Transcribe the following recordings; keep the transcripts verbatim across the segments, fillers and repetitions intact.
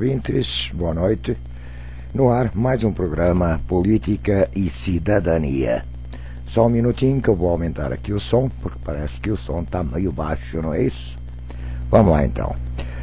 ouvintes, boa noite. No ar, mais um programa Política e Cidadania. Só um minutinho que eu vou aumentar aqui o som, porque parece que o som está meio baixo, não é isso? Vamos lá então.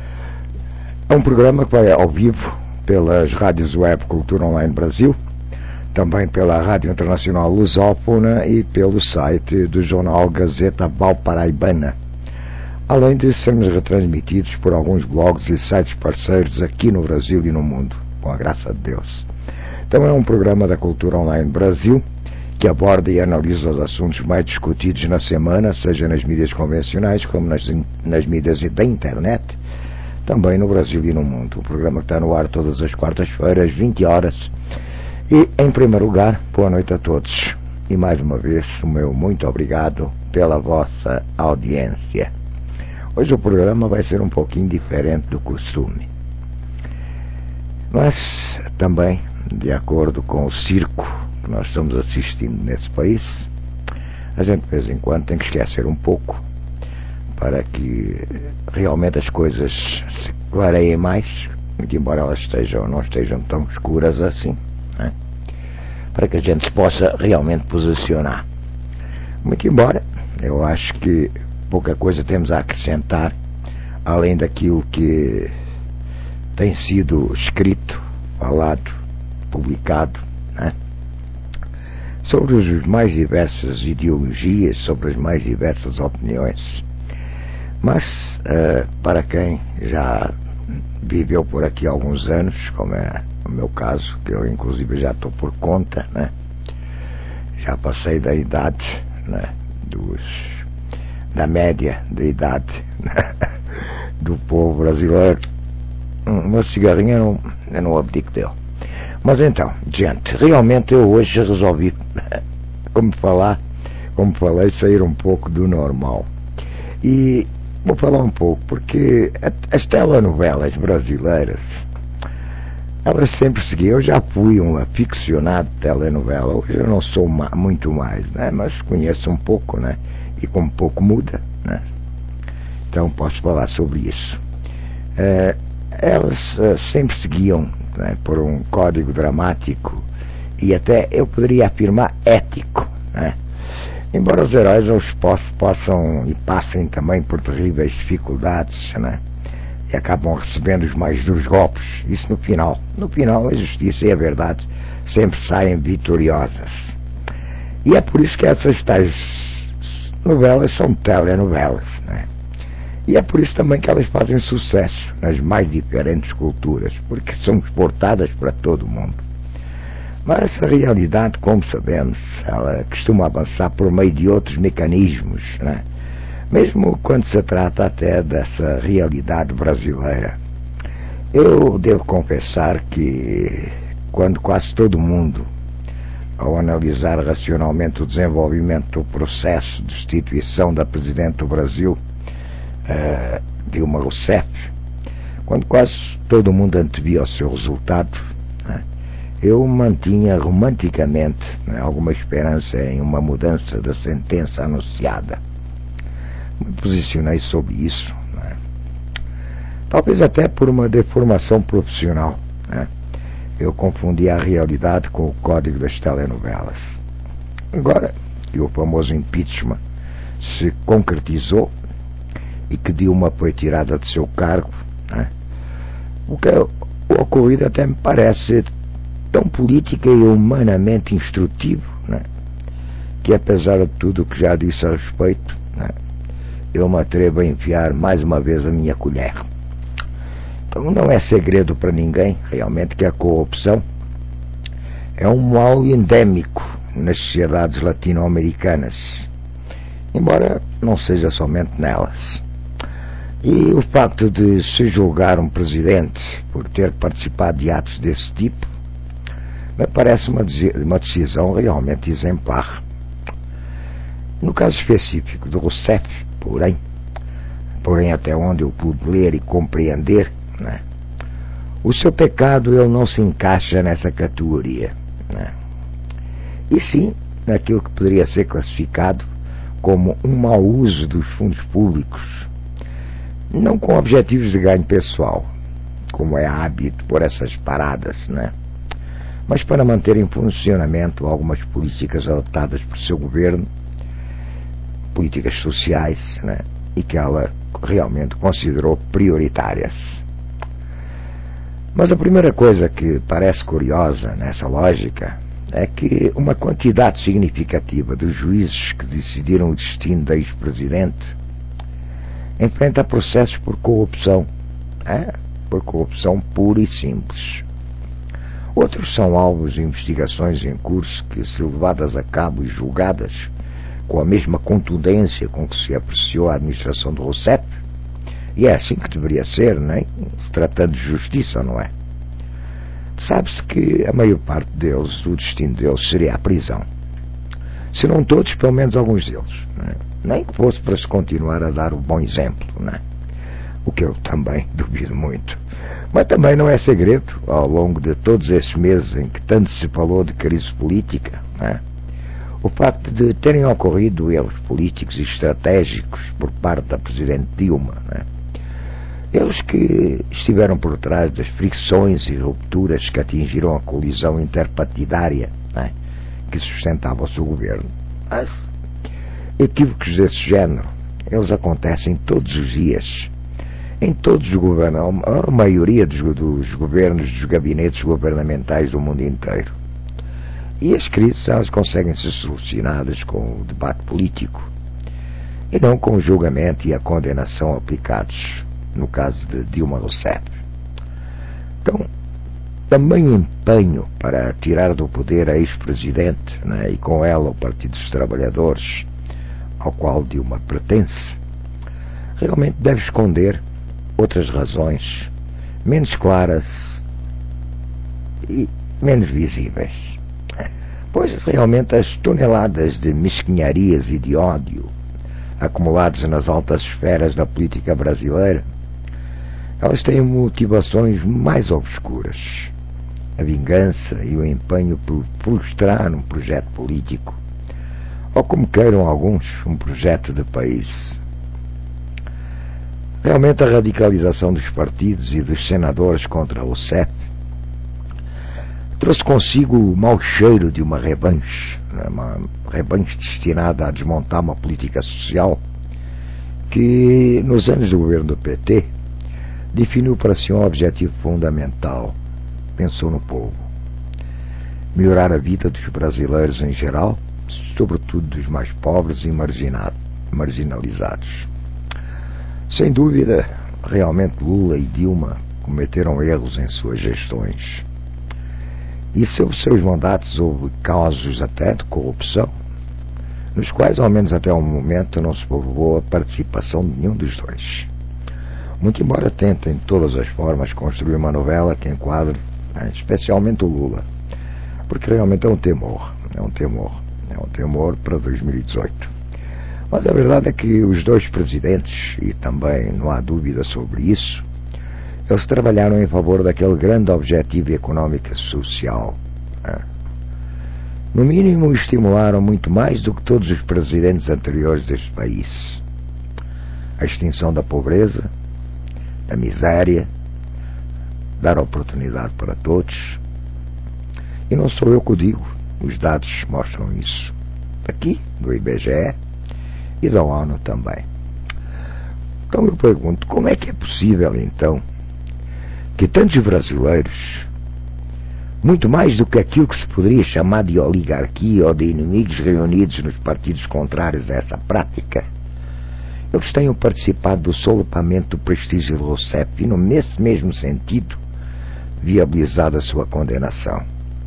É um programa que vai ao vivo pelas rádios web Cultura Online Brasil, também pela Rádio Internacional Lusófona e pelo site do jornal Gazeta Valparaibana, além de sermos retransmitidos por alguns blogs e sites parceiros aqui no Brasil e no mundo, com a graça de Deus. Então é um programa da Cultura Online Brasil que aborda e analisa os assuntos mais discutidos na semana, seja nas mídias convencionais como nas, nas mídias da internet, também no Brasil e no mundo. O programa está no ar todas as quartas-feiras, vinte horas. E, em primeiro lugar, boa noite a todos. E mais uma vez, o meu muito obrigado pela vossa audiência. Hoje o programa vai ser um pouquinho diferente do costume. Mas, também, de acordo com o circo que nós estamos assistindo nesse país, a gente de vez em quando tem que esquecer um pouco para que realmente as coisas se clareiem mais, muito embora elas estejam, não estejam tão escuras assim, né? Para que a gente se possa realmente posicionar. Muito embora eu acho que pouca coisa temos a acrescentar além daquilo que tem sido escrito, falado, publicado, né? Sobre as mais diversas ideologias, sobre as mais diversas opiniões. Mas, uh, para quem já viveu por aqui há alguns anos, como é o meu caso, que eu inclusive já estou por conta, né? Já passei da idade, né? Dos, da média da idade, né? Do povo brasileiro. Uma cigarrinha eu não, eu não abdico dele. Mas então, gente, realmente eu hoje resolvi, como falar, como falei, sair um pouco do normal. E vou falar um pouco, porque as telenovelas brasileiras, elas sempre seguiam. Eu já fui um aficionado de telenovela, hoje eu não sou ma- muito mais, né? Mas conheço um pouco, né? E como pouco muda, né? Então posso falar sobre isso. É, elas uh, sempre seguiam, né, por um código dramático e até eu poderia afirmar ético, né? Embora os heróis os possam e passem também por terríveis dificuldades, né? E acabam recebendo os mais duros golpes, isso no final. No final a justiça e a verdade sempre saem vitoriosas. E é por isso que essas tais novelas são telenovelas, né? E é por isso também que elas fazem sucesso nas mais diferentes culturas, porque são exportadas para todo o mundo. Mas a realidade, como sabemos, ela costuma avançar por meio de outros mecanismos, né? Mesmo quando se trata até dessa realidade brasileira. Eu devo confessar que quando quase todo mundo, ao analisar racionalmente o desenvolvimento do processo de destituição da Presidente do Brasil, Uh, Dilma Rousseff, quando quase todo mundo antevia o seu resultado, né, eu mantinha romanticamente, né, alguma esperança em uma mudança da sentença anunciada. Me posicionei sobre isso, né, talvez até por uma deformação profissional, né, eu confundia a realidade com o código das telenovelas. Agora que o famoso impeachment se concretizou e que Dilma foi tirada de seu cargo, né? O que é, o ocorrido até me parece tão política e humanamente instrutivo, né? Que apesar de tudo o que já disse a respeito, né, eu me atrevo a enfiar mais uma vez a minha colher. Então não é segredo para ninguém realmente que a corrupção é um mal endémico nas sociedades latino-americanas, embora não seja somente nelas. E o facto de se julgar um presidente por ter participado de atos desse tipo me parece uma, uma decisão realmente exemplar. No caso específico do Rousseff, porém, porém até onde eu pude ler e compreender, né, o seu pecado ele não se encaixa nessa categoria, né, e sim naquilo que poderia ser classificado como um mau uso dos fundos públicos, não com objetivos de ganho pessoal, como é hábito, por essas paradas, né? Mas para manter em funcionamento algumas políticas adotadas por seu governo, políticas sociais, né? E que ela realmente considerou prioritárias. Mas a primeira coisa que parece curiosa nessa lógica é que uma quantidade significativa dos juízes que decidiram o destino da ex-presidente enfrenta processos por corrupção, é? por corrupção pura e simples. Outros são alvos de investigações em curso que, se levadas a cabo e julgadas com a mesma contundência com que se apreciou a administração do Rousseff, e é assim que deveria ser, né? Se tratando de justiça, não é? Sabe-se que a maior parte deles, o destino deles seria a prisão. Se não todos, pelo menos alguns deles. Né? Nem que fosse para se continuar a dar o bom exemplo, né? O que eu também duvido muito. Mas também não é segredo, ao longo de todos esses meses em que tanto se falou de crise política, né? O facto de terem ocorrido erros políticos e estratégicos por parte da Presidente Dilma, né? Eles que estiveram por trás das fricções e rupturas que atingiram a colisão interpartidária, né? Que sustentava o seu governo. Mas equívocos desse género, eles acontecem todos os dias, em todos os governos, a maioria dos, dos governos, dos gabinetes governamentais do mundo inteiro. E as crises, elas conseguem ser solucionadas com o debate político e não com o julgamento e a condenação aplicados no caso de Dilma Rousseff. Então, também empenho para tirar do poder a ex-presidente, né, e com ela o Partido dos Trabalhadores, ao qual Dilma pertence, realmente deve esconder outras razões menos claras e menos visíveis. Pois realmente as toneladas de mesquinharias e de ódio acumuladas nas altas esferas da política brasileira, elas têm motivações mais obscuras. A vingança e o empenho por frustrar um projeto político, ou como queiram alguns, um projeto de país. Realmente a radicalização dos partidos e dos senadores contra o C E P trouxe consigo o mau cheiro de uma revanche, uma revanche destinada a desmontar uma política social que, nos anos do governo do P T, definiu para si um objetivo fundamental. Pensou no povo. Melhorar a vida dos brasileiros em geral, sobretudo dos mais pobres e marginalizados. Sem dúvida, realmente Lula e Dilma cometeram erros em suas gestões. E sobre seus mandatos houve casos até de corrupção, nos quais, ao menos até o momento, não se provou a participação de nenhum dos dois. Muito embora tentem de todas as formas construir uma novela que enquadre, né, especialmente o Lula, porque realmente é um temor, é um temor, é um temor para dois mil e dezoito. Mas a verdade é que os dois presidentes, e também não há dúvida sobre isso, eles trabalharam em favor daquele grande objetivo económico e social. Né? No mínimo, estimularam muito mais do que todos os presidentes anteriores deste país. A extinção da pobreza, da miséria, dar oportunidade para todos. E não sou eu que o digo, os dados mostram isso. Aqui, do I B G E e da ONU também. Então eu pergunto, como é que é possível, então, que tantos brasileiros, muito mais do que aquilo que se poderia chamar de oligarquia ou de inimigos reunidos nos partidos contrários a essa prática, eles tenham participado do solapamento do prestígio do Rousseff e, nesse mesmo sentido, viabilizado a sua condenação.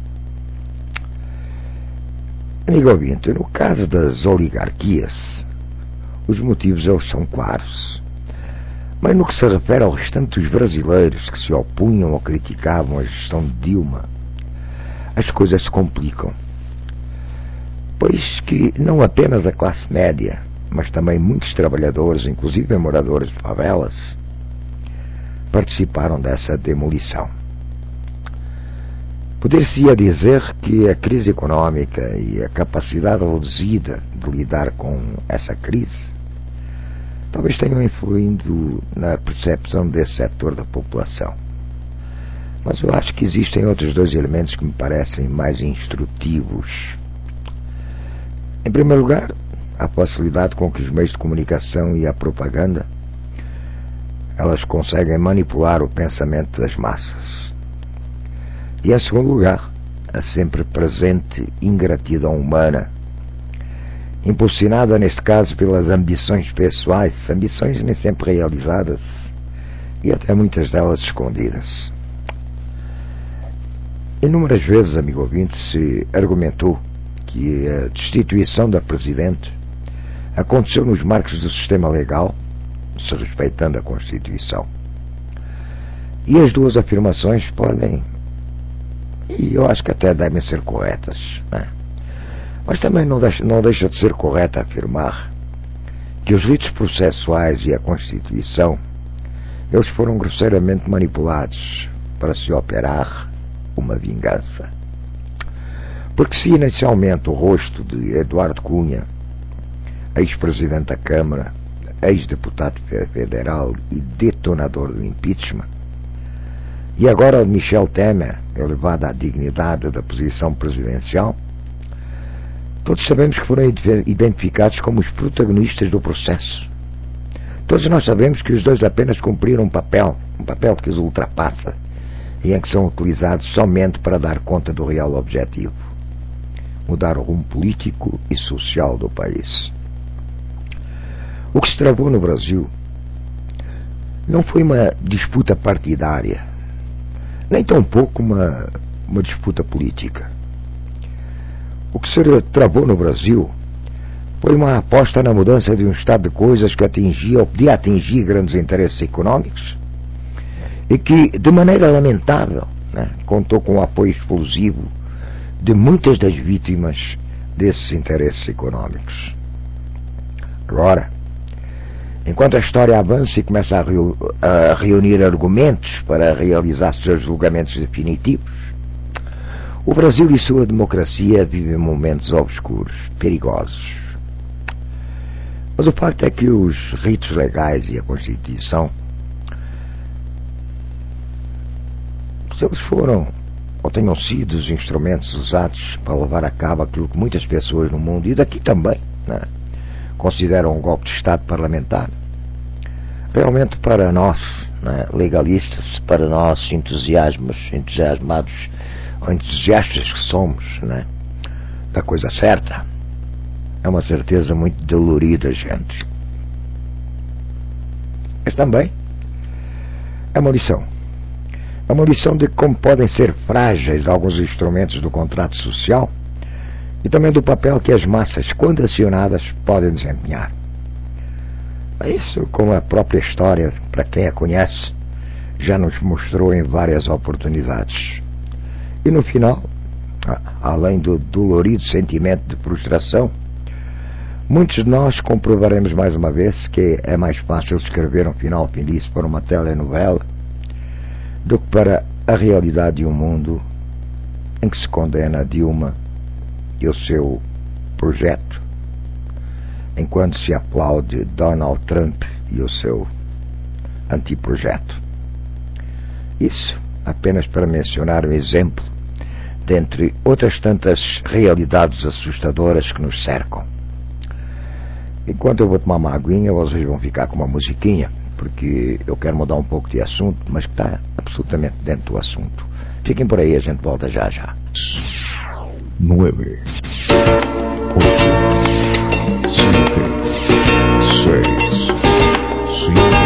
Amigo ouvinte, no caso das oligarquias, os motivos eles são claros. Mas no que se refere ao restante dos brasileiros que se opunham ou criticavam a gestão de Dilma, as coisas se complicam. Pois que não apenas a classe média, mas também muitos trabalhadores, inclusive moradores de favelas, participaram dessa demolição. Poder-se-ia dizer que a crise económica e a capacidade reduzida de lidar com essa crise talvez tenham influído na percepção desse setor da população. Mas eu acho que existem outros dois elementos que me parecem mais instrutivos. Em primeiro lugar, a facilidade com que os meios de comunicação e a propaganda elas conseguem manipular o pensamento das massas. E em segundo lugar, a sempre presente ingratidão humana, impulsionada neste caso pelas ambições pessoais, ambições nem sempre realizadas e até muitas delas escondidas. Inúmeras vezes, amigo ouvinte, se argumentou que a destituição da Presidente aconteceu nos marcos do sistema legal, se respeitando a Constituição. E as duas afirmações podem, e eu acho que até devem ser corretas, né? Mas também não deixa, não deixa de ser correto afirmar que os ritos processuais e a Constituição eles foram grosseiramente manipulados para se operar uma vingança. Porque se inicialmente o rosto de Eduardo Cunha, ex-presidente da Câmara, ex-deputado federal e detonador do impeachment, e agora Michel Temer, elevado à dignidade da posição presidencial, todos sabemos que foram identificados como os protagonistas do processo. Todos nós sabemos que os dois apenas cumpriram um papel, um papel que os ultrapassa e em que são utilizados somente para dar conta do real objetivo: mudar o rumo político e social do país. O que se travou no Brasil não foi uma disputa partidária, nem tampouco uma, uma disputa política. O que se travou no Brasil foi uma aposta na mudança de um estado de coisas que atingia ou podia atingir grandes interesses econômicos e que, de maneira lamentável, né, contou com o apoio explosivo de muitas das vítimas desses interesses econômicos. Agora, enquanto a história avança e começa a, reu, a reunir argumentos para realizar seus julgamentos definitivos, o Brasil e sua democracia vivem momentos obscuros, perigosos. Mas o facto é que os ritos legais e a Constituição, se eles foram ou tenham sido os instrumentos usados para levar a cabo aquilo que muitas pessoas no mundo, e daqui também, né, consideram um golpe de Estado parlamentar, realmente para nós, né, legalistas, para nós entusiasmos, entusiasmados ou entusiastas que somos, né, da coisa certa, é uma certeza muito dolorida, gente. Mas também é uma lição. É uma lição de como podem ser frágeis alguns instrumentos do contrato social e também do papel que as massas, quando acionadas, podem desempenhar. Isso, como a própria história, para quem a conhece, já nos mostrou em várias oportunidades. E no final, além do dolorido sentimento de frustração, muitos de nós comprovaremos mais uma vez que é mais fácil escrever um final feliz para uma telenovela do que para a realidade de um mundo em que se condena Dilma e o seu projeto, enquanto se aplaude Donald Trump e o seu antiprojeto. Isso apenas para mencionar um exemplo dentre outras tantas realidades assustadoras que nos cercam. Enquanto eu vou tomar uma aguinha, vocês vão ficar com uma musiquinha, porque eu quero mudar um pouco de assunto, mas que está absolutamente dentro do assunto. Fiquem por aí, a gente volta já já. Nueve, oito, sete, seis, cinco.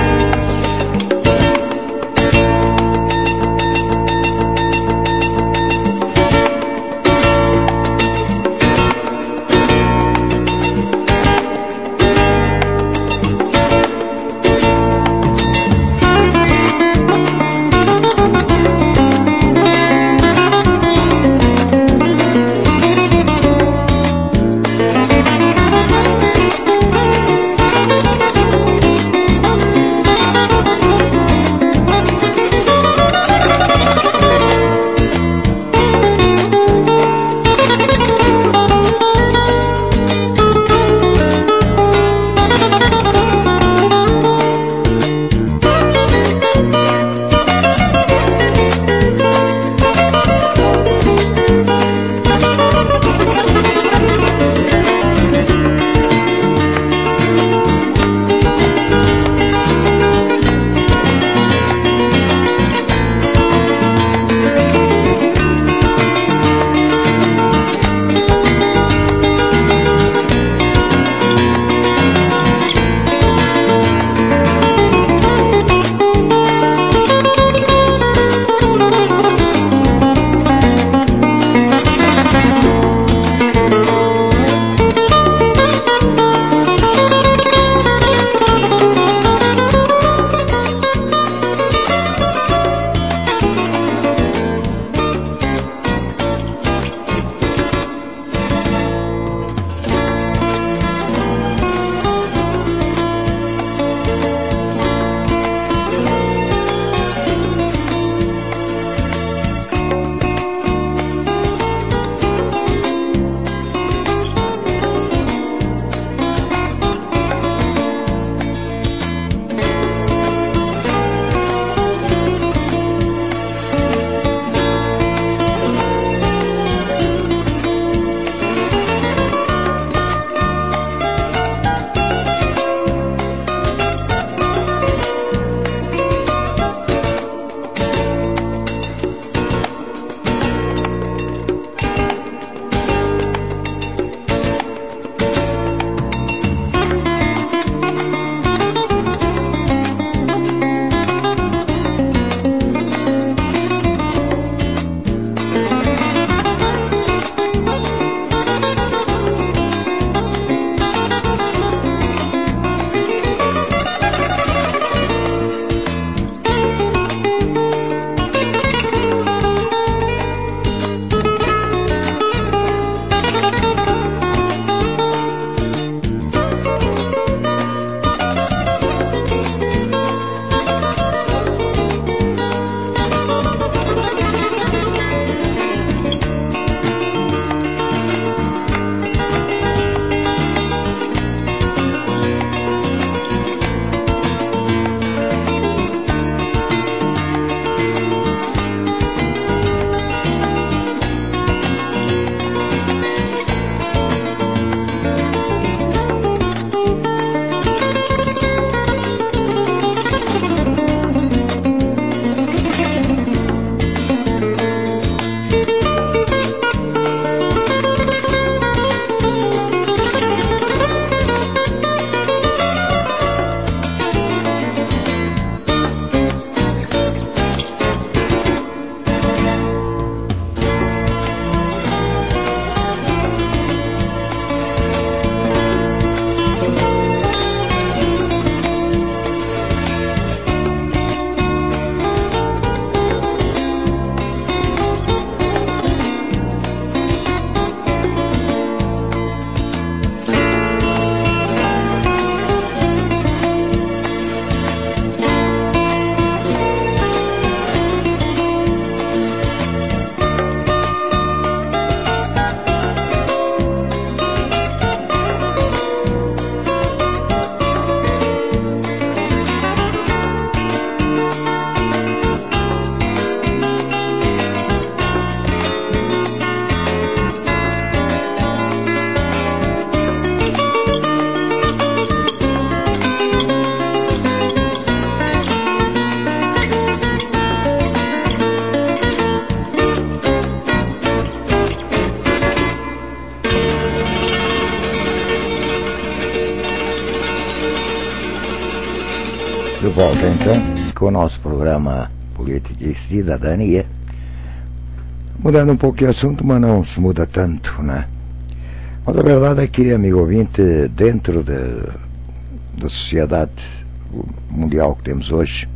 De volta então com o nosso programa Política e Cidadania, mudando um pouco de assunto, mas não se muda tanto, né? Mas a verdade é que, amigo ouvinte, dentro de, da sociedade mundial que temos hoje,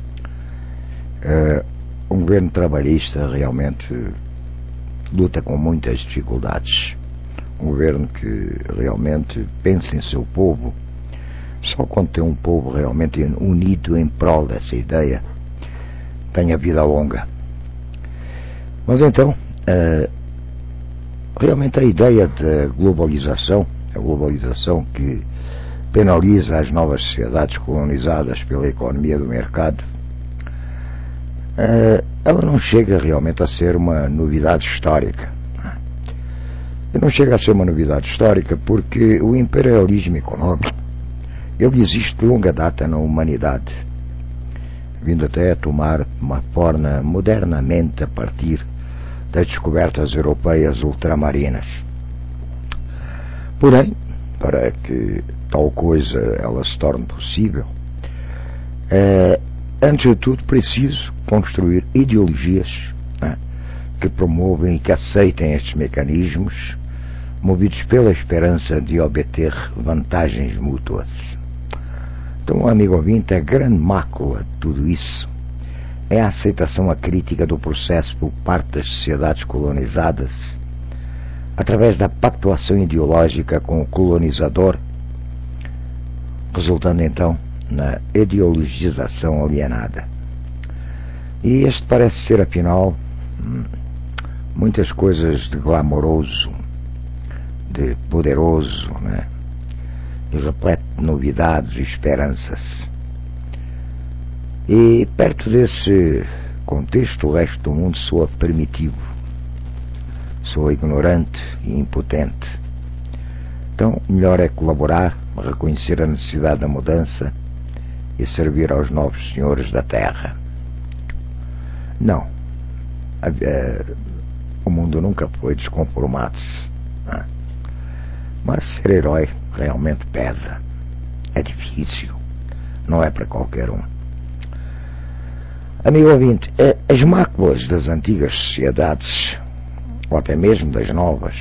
uh, um governo trabalhista realmente luta com muitas dificuldades. Um governo que realmente pensa em seu povo. Só quando tem um povo realmente unido em prol dessa ideia, tem a vida longa. Mas então, uh, realmente a ideia da globalização, a globalização que penaliza as novas sociedades colonizadas pela economia do mercado, uh, ela não chega realmente a ser uma novidade histórica. E não chega a ser uma novidade histórica porque o imperialismo econômico ele existe de longa data na humanidade, vindo até a tomar uma forma modernamente a partir das descobertas europeias ultramarinas. Porém, para que tal coisa ela se torne possível, é, antes de tudo, preciso construir ideologias, né, que promovem e que aceitem estes mecanismos, movidos pela esperança de obter vantagens mútuas. Então, amigo ouvinte, a grande mácula de tudo isso é a aceitação acrítica do processo por parte das sociedades colonizadas, através da pactuação ideológica com o colonizador, resultando então na ideologização alienada. E este parece ser, afinal, muitas coisas de glamouroso, de poderoso, né? E repleto de novidades e esperanças. E perto desse contexto, o resto do mundo soa primitivo, soa ignorante e impotente. Então, melhor é colaborar, reconhecer a necessidade da mudança e servir aos novos senhores da terra. Não, a, a, o mundo nunca foi desconformado-se, né? Mas ser herói realmente pesa. É difícil. Não é para qualquer um. Amigo ouvinte, as máculas das antigas sociedades, ou até mesmo das novas,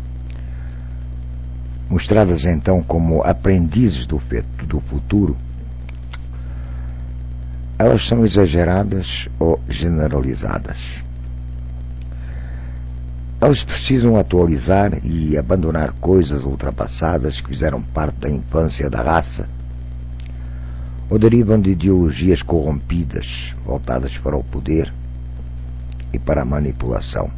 mostradas então como aprendizes do, do futuro, elas são exageradas ou generalizadas. Elas precisam atualizar e abandonar coisas ultrapassadas que fizeram parte da infância da raça, ou derivam de ideologias corrompidas, voltadas para o poder e para a manipulação.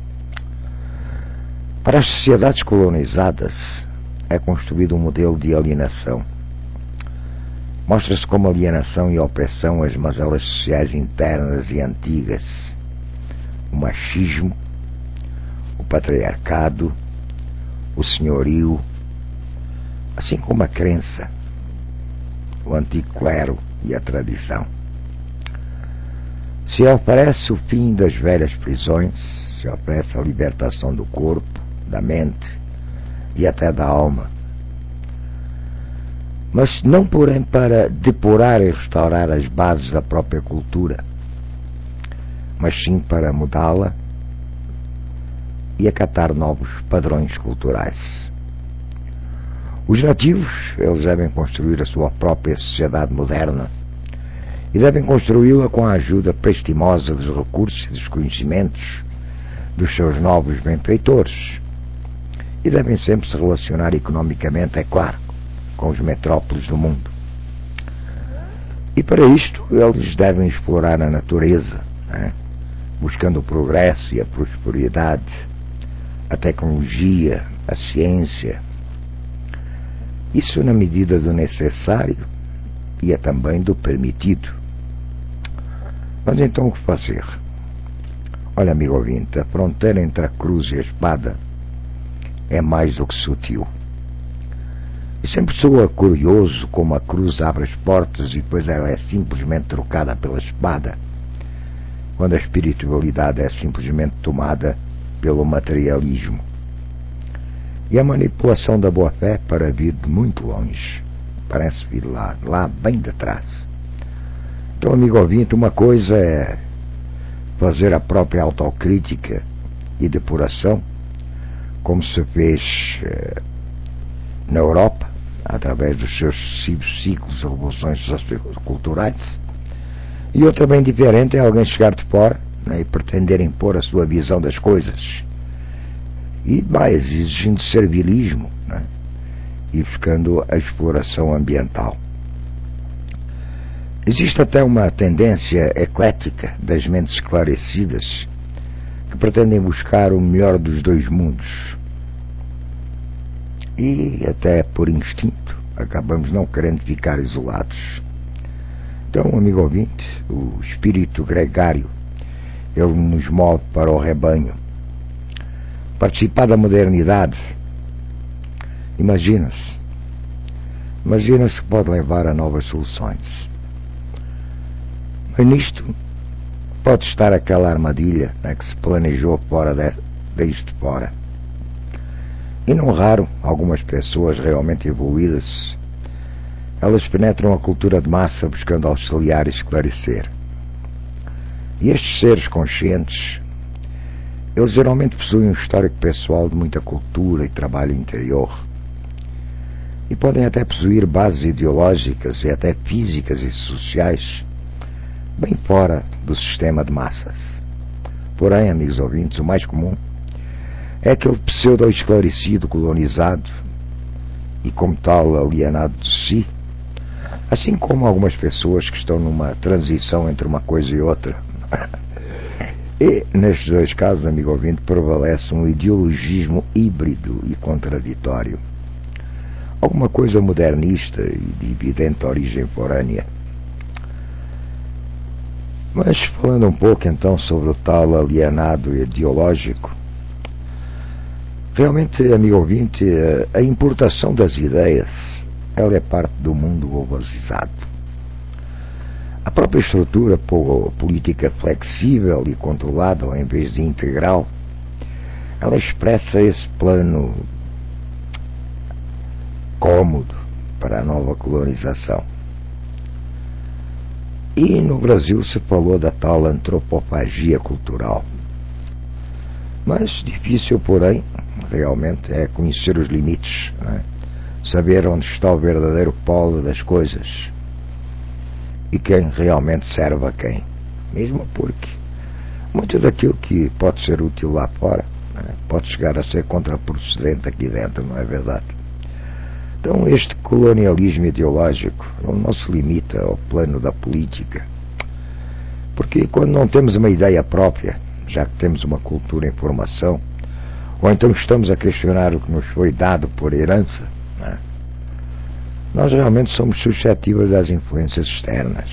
Para as sociedades colonizadas é construído um modelo de alienação. Mostra-se como alienação e opressão as mazelas sociais internas e antigas, o machismo, o patriarcado, o senhorio, assim como a crença, o antigo clero e a tradição. Se oferece o fim das velhas prisões, se oferece a libertação do corpo, da mente e até da alma, mas não porém para depurar e restaurar as bases da própria cultura, mas sim para mudá-la e acatar novos padrões culturais. Os nativos, eles devem construir a sua própria sociedade moderna e devem construí-la com a ajuda prestimosa dos recursos e dos conhecimentos dos seus novos benfeitores. E devem sempre se relacionar economicamente, é claro, com os metrópoles do mundo. E para isto, eles devem explorar a natureza, né? Buscando o progresso e a prosperidade, a tecnologia, a ciência. Isso na medida do necessário e é também do permitido. Mas então o que fazer? Olha, amigo ouvinte, a fronteira entre a cruz e a espada é mais do que sutil. E sempre soa curioso como a cruz abre as portas e depois ela é simplesmente trocada pela espada, quando a espiritualidade é simplesmente tomada pelo materialismo. E a manipulação da boa-fé para vir de muito longe, parece vir lá, lá bem de trás. Então, amigo ouvinte, uma coisa é fazer a própria autocrítica e depuração, como se fez eh, na Europa, através dos seus sucessivos ciclos de revoluções socioculturais. E outra bem diferente é alguém chegar de fora, né, e pretender impor a sua visão das coisas, e mais, exigindo servilismo, né, e buscando a exploração ambiental. Existe até uma tendência eclética das mentes esclarecidas que pretendem buscar o melhor dos dois mundos. E até por instinto acabamos não querendo ficar isolados. Então, amigo ouvinte, o espírito gregário, ele nos move para o rebanho. Participar da modernidade, imagina-se, imagina-se que pode levar a novas soluções. Mas nisto pode estar aquela armadilha, né, que se planejou fora de, desde fora. E não raro, algumas pessoas realmente evoluídas, elas penetram a cultura de massa buscando auxiliar e esclarecer. E estes seres conscientes, eles geralmente possuem um histórico pessoal de muita cultura e trabalho interior. E podem até possuir bases ideológicas e até físicas e sociais bem fora do sistema de massas. Porém, amigos ouvintes, o mais comum é aquele pseudo-esclarecido colonizado e, como tal, alienado de si, assim como algumas pessoas que estão numa transição entre uma coisa e outra. E, nestes dois casos, amigo ouvinte, prevalece um ideologismo híbrido e contraditório. Alguma coisa modernista e de evidente origem forânea. Mas, falando um pouco então sobre o tal alienado ideológico, realmente, amigo ouvinte, a importação das ideias, ela é parte do mundo globalizado. A própria estrutura política flexível e controlada, em vez de integral, ela expressa esse plano cômodo para a nova colonização. E no Brasil se falou da tal antropofagia cultural. Mas difícil, porém, realmente, é conhecer os limites, não é? Saber onde está o verdadeiro polo das coisas e quem realmente serve a quem. Mesmo porque muito daquilo que pode ser útil lá fora, não é? Pode chegar a ser contraproducente aqui dentro, não é verdade? Então este colonialismo ideológico não se limita ao plano da política, porque quando não temos uma ideia própria, já que temos uma cultura em formação, ou então estamos a questionar o que nos foi dado por herança, né? Nós realmente somos suscetíveis às influências externas.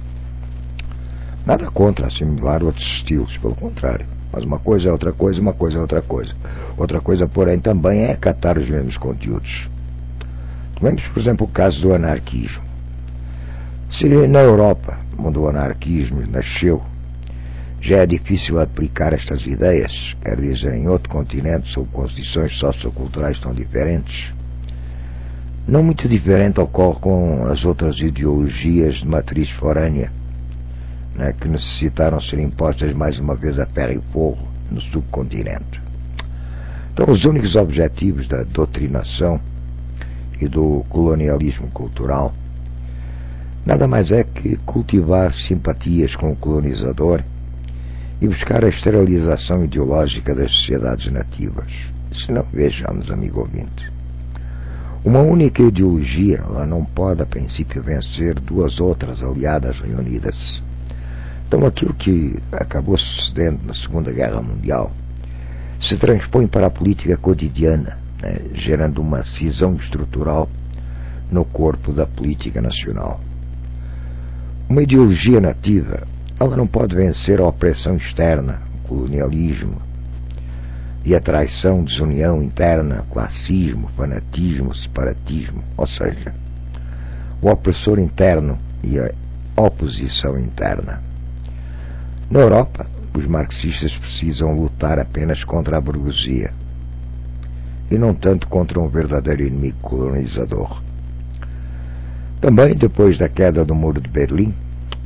Nada contra assimilar outros estilos, pelo contrário. Mas uma coisa é outra coisa, uma coisa é outra coisa. Outra coisa, porém, também é acatar os mesmos conteúdos. Tomemos, por exemplo, o caso do anarquismo. Se na Europa, onde o anarquismo nasceu, já é difícil aplicar estas ideias, quer dizer, em outro continente, sob condições socioculturais tão diferentes, não muito diferente ocorre com as outras ideologias de matriz forânea, né, que necessitaram ser impostas mais uma vez a ferro e fogo no subcontinente. Então, os únicos objetivos da doutrinação e do colonialismo cultural nada mais é que cultivar simpatias com o colonizador e buscar a esterilização ideológica das sociedades nativas. Se não, vejamos, amigo ouvinte, uma única ideologia, ela não pode a princípio vencer duas outras aliadas reunidas. Então aquilo que acabou sucedendo na Segunda Guerra Mundial se transpõe para a política cotidiana, né, gerando uma cisão estrutural no corpo da política nacional. Uma ideologia nativa, ela não pode vencer a opressão externa, o colonialismo e a traição, desunião interna, classismo, fanatismo, separatismo, ou seja, o opressor interno e a oposição interna. Na Europa, os marxistas precisam lutar apenas contra a burguesia e não tanto contra um verdadeiro inimigo colonizador. Também depois da queda do Muro de Berlim,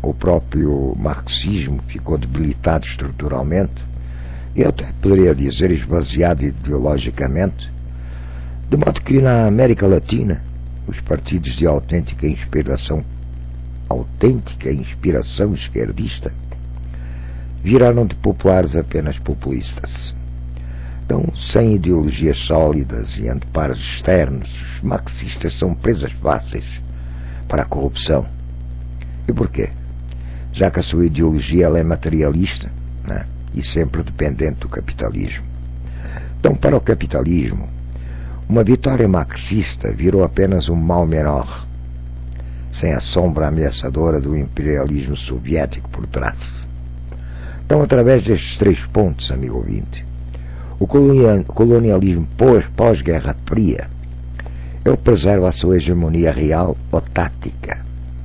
o próprio marxismo ficou debilitado estruturalmente, e eu até poderia dizer esvaziado ideologicamente, de modo que na América Latina os partidos de autêntica inspiração autêntica inspiração esquerdista viraram de populares apenas populistas. Então, sem ideologias sólidas e anteparos externos, os marxistas são presas fáceis para a corrupção. E porquê? Já que a sua ideologia ela é materialista, né? E sempre dependente do capitalismo. Então, para o capitalismo, uma vitória marxista virou apenas um mal menor, sem a sombra ameaçadora do imperialismo soviético por trás. Então, através destes três pontos, amigo ouvinte, o colonialismo pós-Guerra Fria, ele preserva a sua hegemonia real ou tática.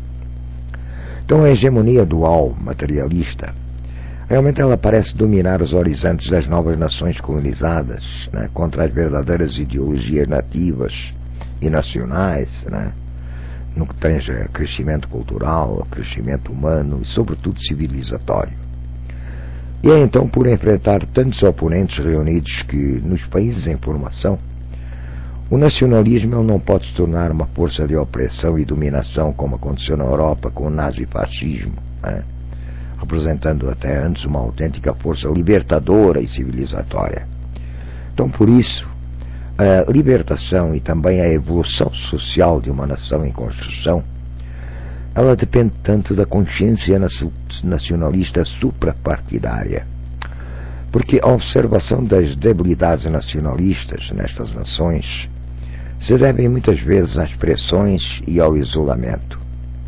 Então, a hegemonia dual, materialista, realmente ela parece dominar os horizontes das novas nações colonizadas, né, contra as verdadeiras ideologias nativas e nacionais, né, no que tange a crescimento cultural, crescimento humano e, sobretudo, civilizatório. E é então por enfrentar tantos oponentes reunidos que, nos países em formação, o nacionalismo ele não pode se tornar uma força de opressão e dominação como aconteceu na Europa com o nazifascismo, né? Representando até antes uma autêntica força libertadora e civilizatória. Então, por isso, a libertação e também a evolução social de uma nação em construção, ela depende tanto da consciência nacionalista suprapartidária, porque a observação das debilidades nacionalistas nestas nações se devem muitas vezes às pressões e ao isolamento.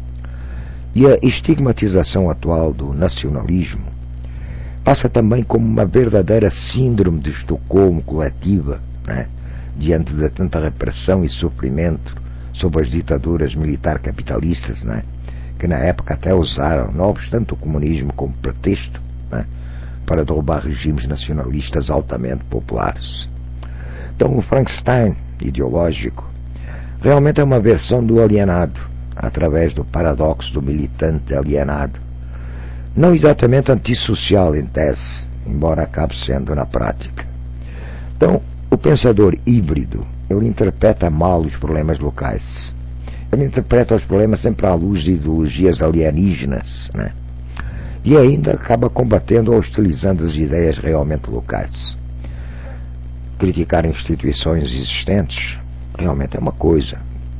E a estigmatização atual do nacionalismo passa também como uma verdadeira síndrome de Estocolmo coletiva, né, diante de tanta repressão e sofrimento sob as ditaduras militar-capitalistas, né, que na época até usaram, não obstante o comunismo, como pretexto, né, para derrubar regimes nacionalistas altamente populares. Então, o Frankenstein ideológico realmente é uma versão do alienado, através do paradoxo do militante alienado. Não exatamente antissocial em tese, embora acabe sendo na prática. Então, o pensador híbrido, ele interpreta mal os problemas locais. Ele interpreta os problemas sempre à luz de ideologias alienígenas, né? E ainda acaba combatendo ou hostilizando as ideias realmente locais. Criticar instituições existentes realmente é uma coisa.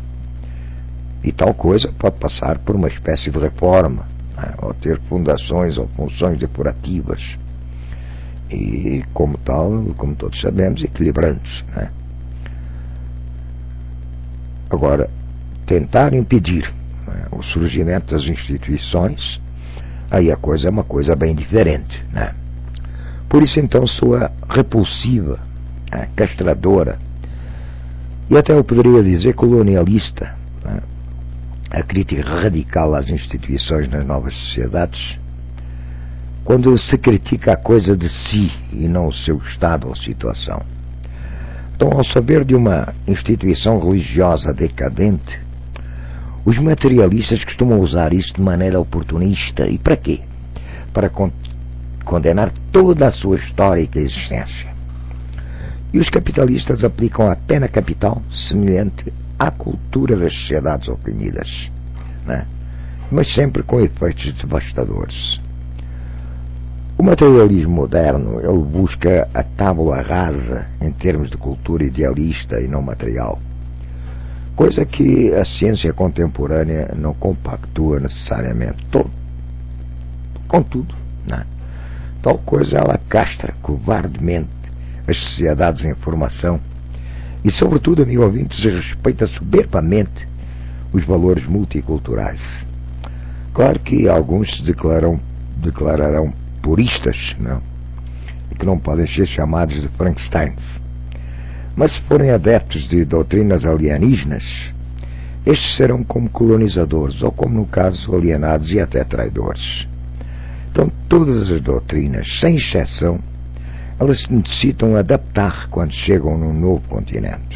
E tal coisa pode passar por uma espécie de reforma, né? Ou ter fundações ou funções depurativas. E, como tal, como todos sabemos, equilibrantes, né? Agora, tentar impedir, né, o surgimento das instituições, aí a coisa é uma coisa bem diferente, né? Por isso, então, sua repulsiva, né, castradora, e até eu poderia dizer colonialista, né, a crítica radical às instituições nas novas sociedades, quando se critica a coisa de si e não o seu estado ou situação. Então, ao saber de uma instituição religiosa decadente, os materialistas costumam usar isso de maneira oportunista. E para quê? Para con- condenar toda a sua histórica existência. E os capitalistas aplicam a pena capital semelhante à cultura das sociedades oprimidas, né? Mas sempre com efeitos devastadores. O materialismo moderno, ele busca a tábula rasa em termos de cultura idealista e não material, coisa que a ciência contemporânea não compactua necessariamente. Todo, contudo, né, tal coisa ela castra covardemente as sociedades em formação e, sobretudo, amigo ouvinte, desrespeita soberbamente os valores multiculturais. Claro que alguns se declaram, declararão puristas, não? E que não podem ser chamados de Frankensteins. Mas se forem adeptos de doutrinas alienígenas, estes serão como colonizadores, ou como no caso alienados e até traidores. Então todas as doutrinas, sem exceção, elas se necessitam adaptar quando chegam num novo continente.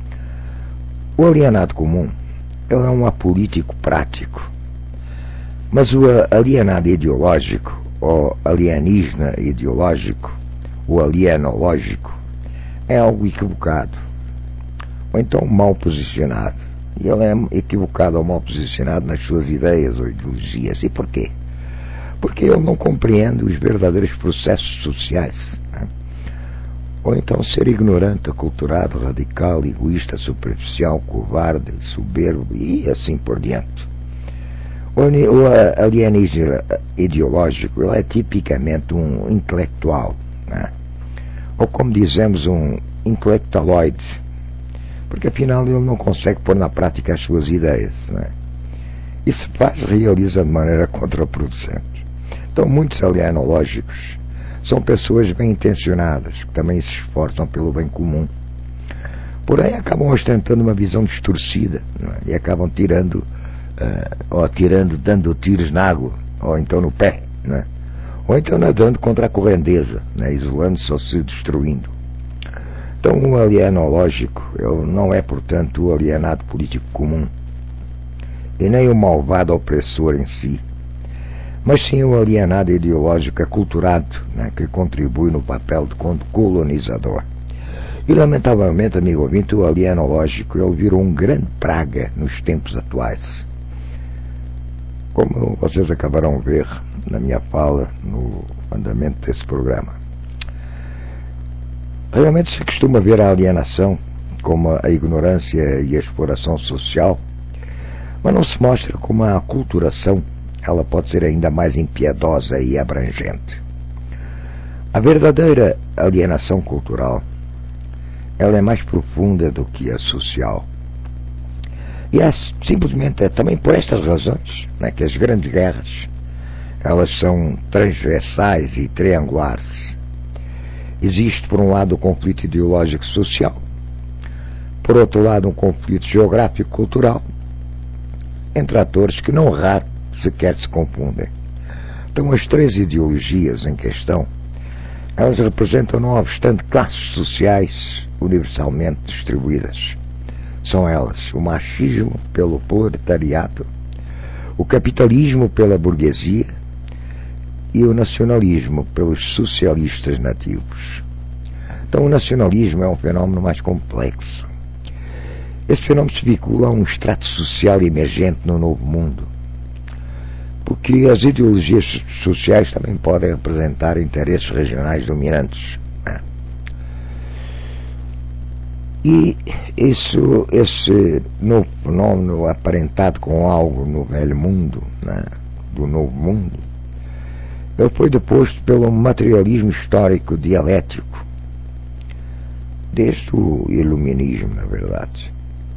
O alienado comum, ele é um apolítico prático. Mas o alienado ideológico, ou alienígena ideológico, o alienológico, é algo equivocado, ou então mal posicionado. E ele é equivocado ou mal posicionado nas suas ideias ou ideologias. E porquê? Porque ele não compreende os verdadeiros processos sociais, né? Ou então ser ignorante, aculturado, radical, egoísta, superficial, covarde, soberbo e assim por diante. O alienígena ideológico ele é tipicamente um intelectual, né? Ou como dizemos, um intelectualoide, porque afinal ele não consegue pôr na prática as suas ideias, né? E se faz, realiza de maneira contraproducente. Então muitos alienológicos são pessoas bem intencionadas, que também se esforçam pelo bem comum, porém acabam ostentando uma visão distorcida, não é? E acabam tirando, uh, ou tirando, dando tiros na água, ou então no pé, não é? Ou então nadando contra a correnteza, né? Isolando-se ou se destruindo. Então o alienológico ele não é, portanto, o alienado político comum, e nem o malvado opressor em si, mas sim o alienado ideológico aculturado, né, que contribui no papel de colonizador. E lamentavelmente, amigo ouvinte, o alienológico ele virou um grande praga nos tempos atuais. Como vocês acabaram de ver na minha fala, no andamento desse programa. Realmente se costuma ver a alienação como a ignorância e a exploração social, mas não se mostra como a aculturação ela pode ser ainda mais impiedosa e abrangente. A verdadeira alienação cultural ela é mais profunda do que a social. E é simplesmente é também por estas razões, né, que as grandes guerras elas são transversais e triangulares. Existe por um lado o conflito ideológico social, por outro lado um conflito geográfico-cultural, entre atores que não raro sequer se confundem. Então as três ideologias em questão, elas representam não obstante classes sociais universalmente distribuídas. São elas o machismo pelo proletariado, o capitalismo pela burguesia e o nacionalismo pelos socialistas nativos. Então o nacionalismo é um fenómeno mais complexo. Esse fenómeno se vincula a um extrato social emergente no novo mundo, porque as ideologias sociais também podem representar interesses regionais dominantes. E isso, esse novo fenómeno aparentado com algo no velho mundo, né, do novo mundo, ele foi deposto pelo materialismo histórico dialético, desde o iluminismo, na verdade.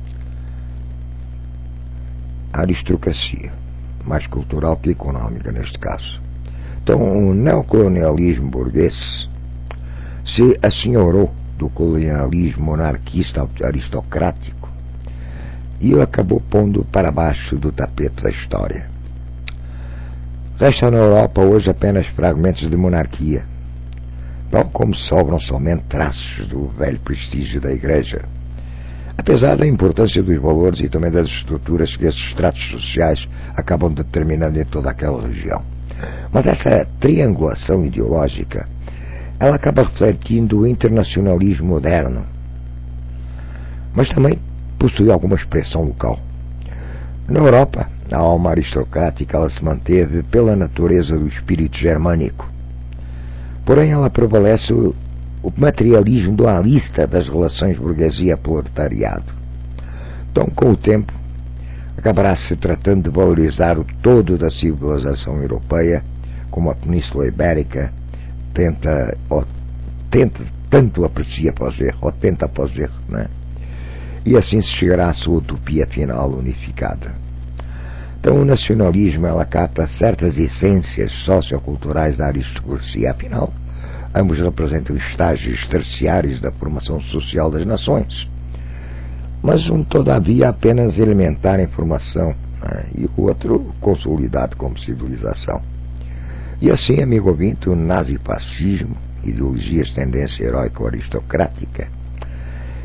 A aristocracia, mais cultural que econômica neste caso. Então o neocolonialismo burguês se assenhorou do colonialismo monarquista aristocrático e o acabou pondo para baixo do tapete da história. Resta na Europa hoje apenas fragmentos de monarquia, tal como sobram somente traços do velho prestígio da Igreja, apesar da importância dos valores e também das estruturas que esses estratos sociais acabam determinando em toda aquela região. Mas essa triangulação ideológica ela acaba refletindo o internacionalismo moderno, mas também possui alguma expressão local. Na Europa, a alma aristocrática ela se manteve pela natureza do espírito germânico, porém ela prevalece o, o materialismo dualista das relações burguesia-proletariado. Então, com o tempo, acabará se tratando de valorizar o todo da civilização europeia, como a Península Ibérica tenta, ou tenta, tanto aprecia fazer, ou tenta fazer, né? E assim se chegará à sua utopia final unificada. Então o nacionalismo ela capta certas essências socioculturais da aristocracia, afinal, ambos representam estágios terciários da formação social das nações. Mas um, todavia, apenas elementar em formação, né? E o outro consolidado como civilização. E assim, amigo ouvinte, o nazifascismo, ideologias tendência heróico-aristocrática,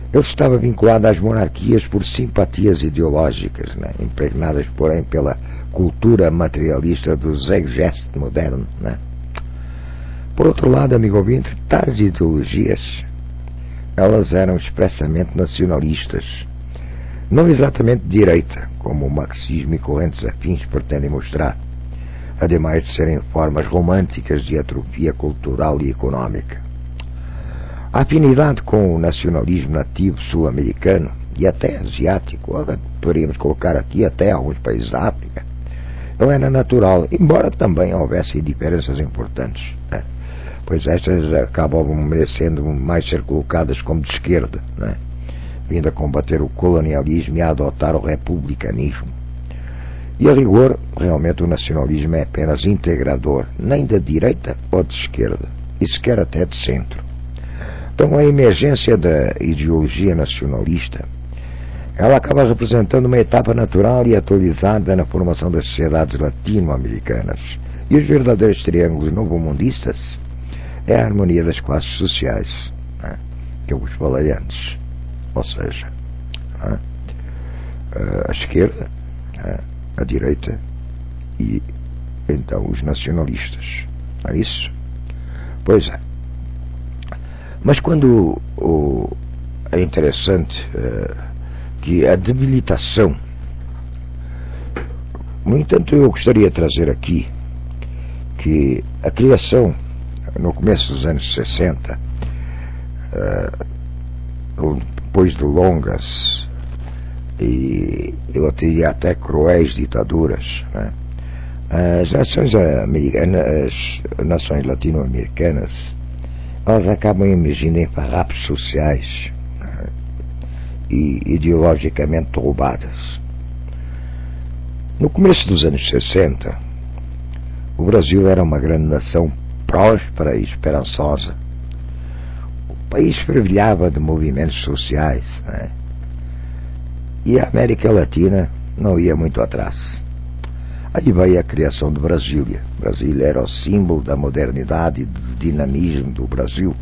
Ele estava vinculado às monarquias por simpatias ideológicas, né? Impregnadas, porém, pela cultura materialista do zeitgeist moderno. Né? Por outro lado, amigo ouvinte, tais ideologias, elas eram expressamente nacionalistas, não exatamente de direita, como o marxismo e correntes afins pretendem mostrar, ademais de serem formas românticas de atrofia cultural e económica. A afinidade com o nacionalismo nativo sul-americano e até asiático, poderíamos colocar aqui até alguns países da África, não era natural, embora também houvesse diferenças importantes, né? Pois estas acabam merecendo mais ser colocadas como de esquerda, né? Vindo a combater o colonialismo e a adotar o republicanismo. E a rigor, realmente o nacionalismo é apenas integrador, nem da direita ou de esquerda, e sequer até de centro. Então a emergência da ideologia nacionalista, ela acaba representando uma etapa natural e atualizada na formação das sociedades latino-americanas. E os verdadeiros triângulos novo-mundistas é a harmonia das classes sociais, né, que eu vos falei antes. Ou seja, né, a esquerda, né, a direita e então os nacionalistas. Não é isso? Pois é. Mas quando o, é interessante uh, que a debilitação, no entanto, eu gostaria de trazer aqui que a criação, no começo dos anos sessenta, uh, depois de longas e eu diria até cruéis ditaduras, né, as nações americanas, as nações latino-americanas, elas acabam emergindo em farrapos sociais, né, e ideologicamente roubadas. No começo dos anos sessenta, o Brasil era uma grande nação próspera e esperançosa. O país fervilhava de movimentos sociais, né, e a América Latina não ia muito atrás. Aí veio a criação de Brasília. Brasília era o símbolo da modernidade e do dinamismo do Brasil.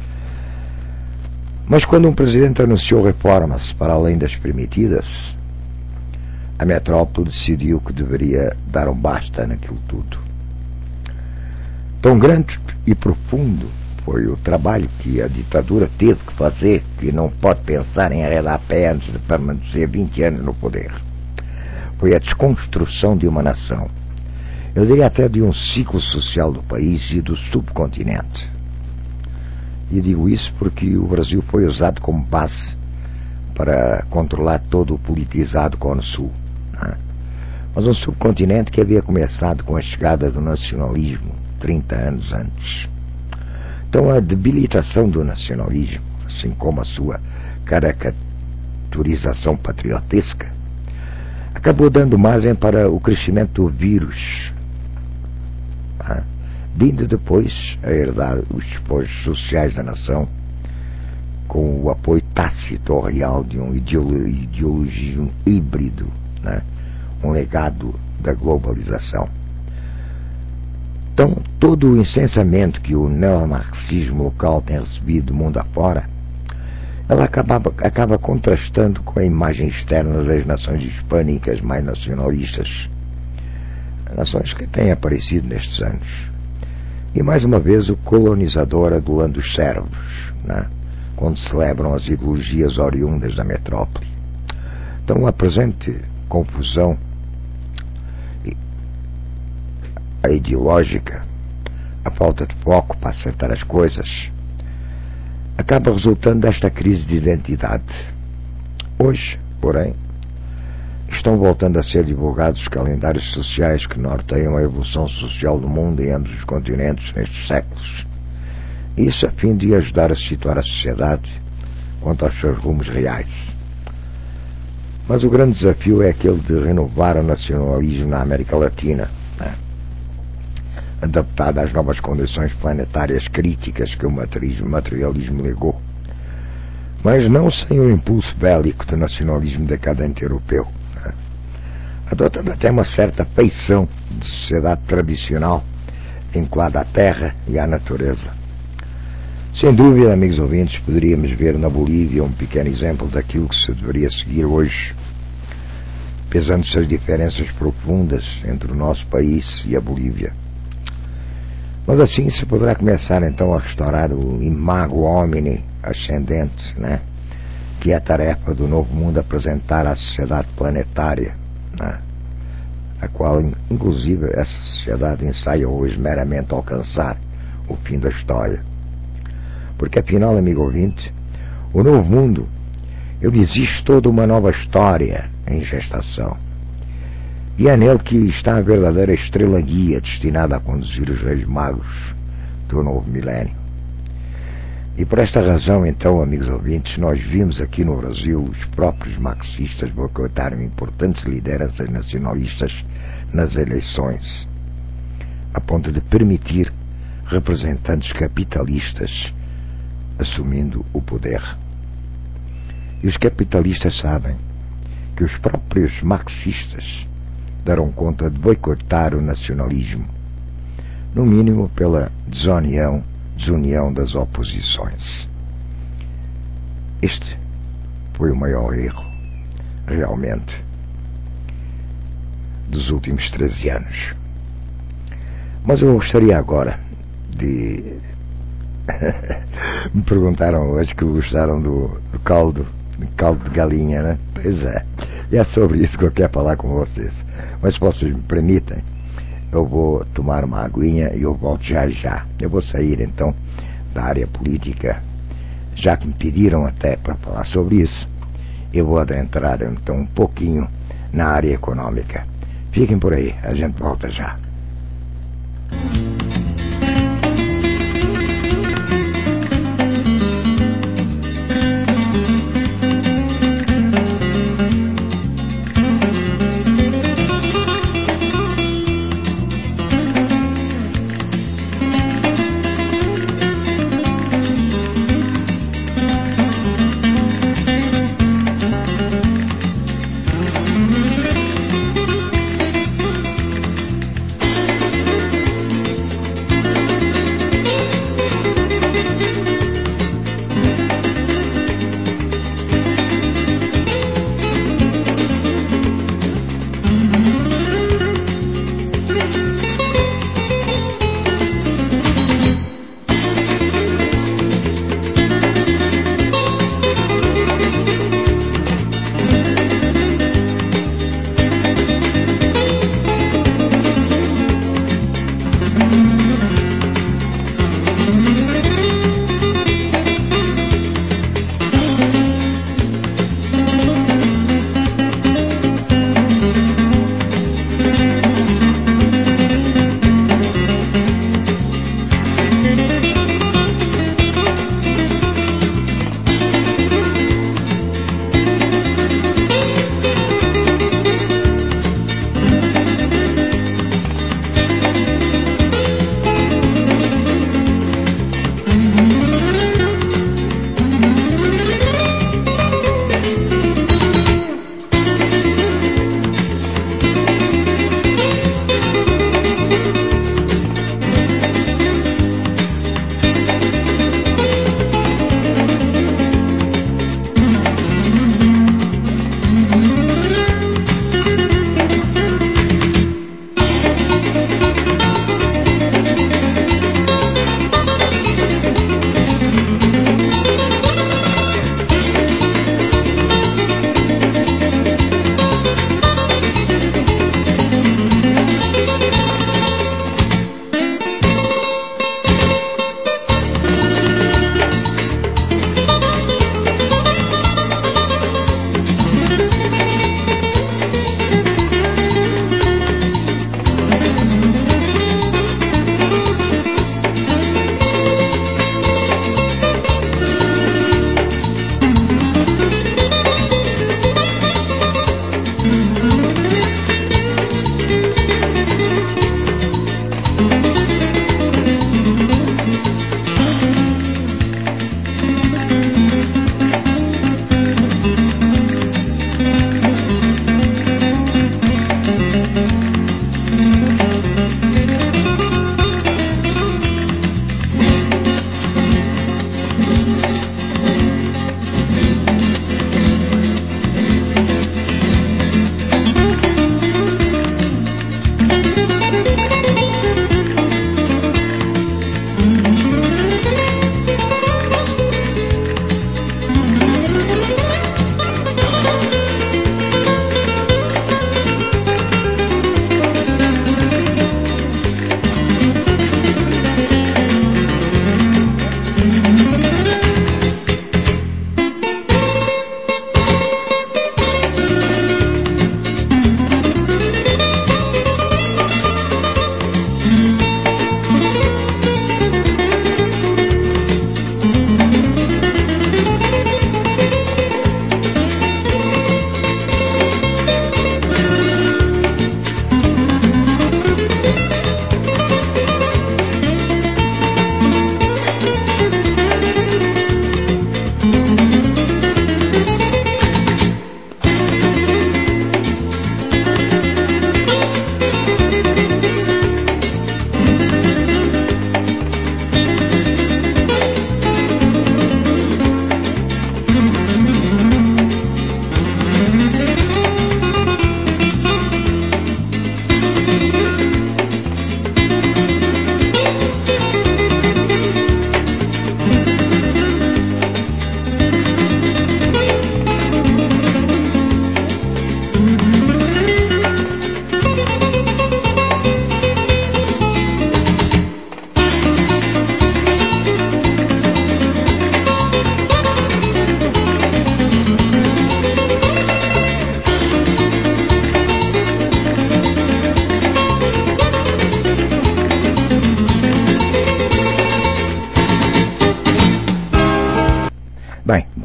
Mas quando um presidente anunciou reformas para além das permitidas, a metrópole decidiu que deveria dar um basta naquilo tudo. Tão grande e profundo foi o trabalho que a ditadura teve que fazer, que não pode pensar em arredar pé antes de permanecer vinte anos no poder. Foi a desconstrução de uma nação, eu diria até de um ciclo social do país e do subcontinente. E digo isso porque o Brasil foi usado como base para controlar todo o politizado Cone Sul, né? Mas um subcontinente que havia começado com a chegada do nacionalismo trinta anos antes. Então a debilitação do nacionalismo, assim como a sua caricaturização patriotesca, acabou dando margem para o crescimento do vírus, tá? Vindo depois a herdar os despojos sociais da nação com o apoio tácito ou real de um ideologismo híbrido, né? Um legado da globalização. Então, todo o incensamento que o neomarxismo local tem recebido mundo afora, ela acaba, acaba contrastando com a imagem externa das nações hispânicas mais nacionalistas, nações que têm aparecido nestes anos. E mais uma vez o colonizador adulando os servos, né, quando celebram as ideologias oriundas da metrópole. Então a presente confusão a ideológica, a falta de foco para acertar as coisas, acaba resultando desta crise de identidade. Hoje, porém, estão voltando a ser divulgados os calendários sociais que norteiam a evolução social do mundo em ambos os continentes nestes séculos. Isso a fim de ajudar a situar a sociedade quanto aos seus rumos reais. Mas o grande desafio é aquele de renovar o nacionalismo na América Latina, né? Adaptado às novas condições planetárias críticas que o materialismo legou, mas não sem o impulso bélico do nacionalismo decadente europeu, né? Adotando até uma certa feição de sociedade tradicional vinculada à terra e à natureza. Sem dúvida, amigos ouvintes, poderíamos ver na Bolívia um pequeno exemplo daquilo que se deveria seguir hoje, pesando-se as diferenças profundas entre o nosso país e a Bolívia. Mas assim se poderá começar então a restaurar o imago homini ascendente, né? Que é a tarefa do Novo Mundo apresentar à sociedade planetária, né? A qual, inclusive, essa sociedade ensaia hoje meramente alcançar o fim da história. Porque afinal, amigo ouvinte, o Novo Mundo, ele existe toda uma nova história em gestação. E é nele que está a verdadeira estrela guia destinada a conduzir os reis magos do novo milénio. E por esta razão, então, amigos ouvintes, nós vimos aqui no Brasil os próprios marxistas boicotarem importantes lideranças nacionalistas nas eleições, a ponto de permitir representantes capitalistas assumindo o poder. E os capitalistas sabem que os próprios marxistas darão conta de boicotar o nacionalismo, no mínimo pela desunião, desunião das oposições. Este foi o maior erro, realmente, dos últimos treze anos. Mas eu gostaria agora de... Me perguntaram hoje que gostaram do, do caldo, do caldo de galinha, né? Pois é, e é sobre isso que eu quero falar com vocês. Mas se vocês me permitem, eu vou tomar uma aguinha e eu volto já já. Eu vou sair então da área política, já que me pediram até para falar sobre isso. Eu vou adentrar então um pouquinho na área econômica. Fiquem por aí, a gente volta já.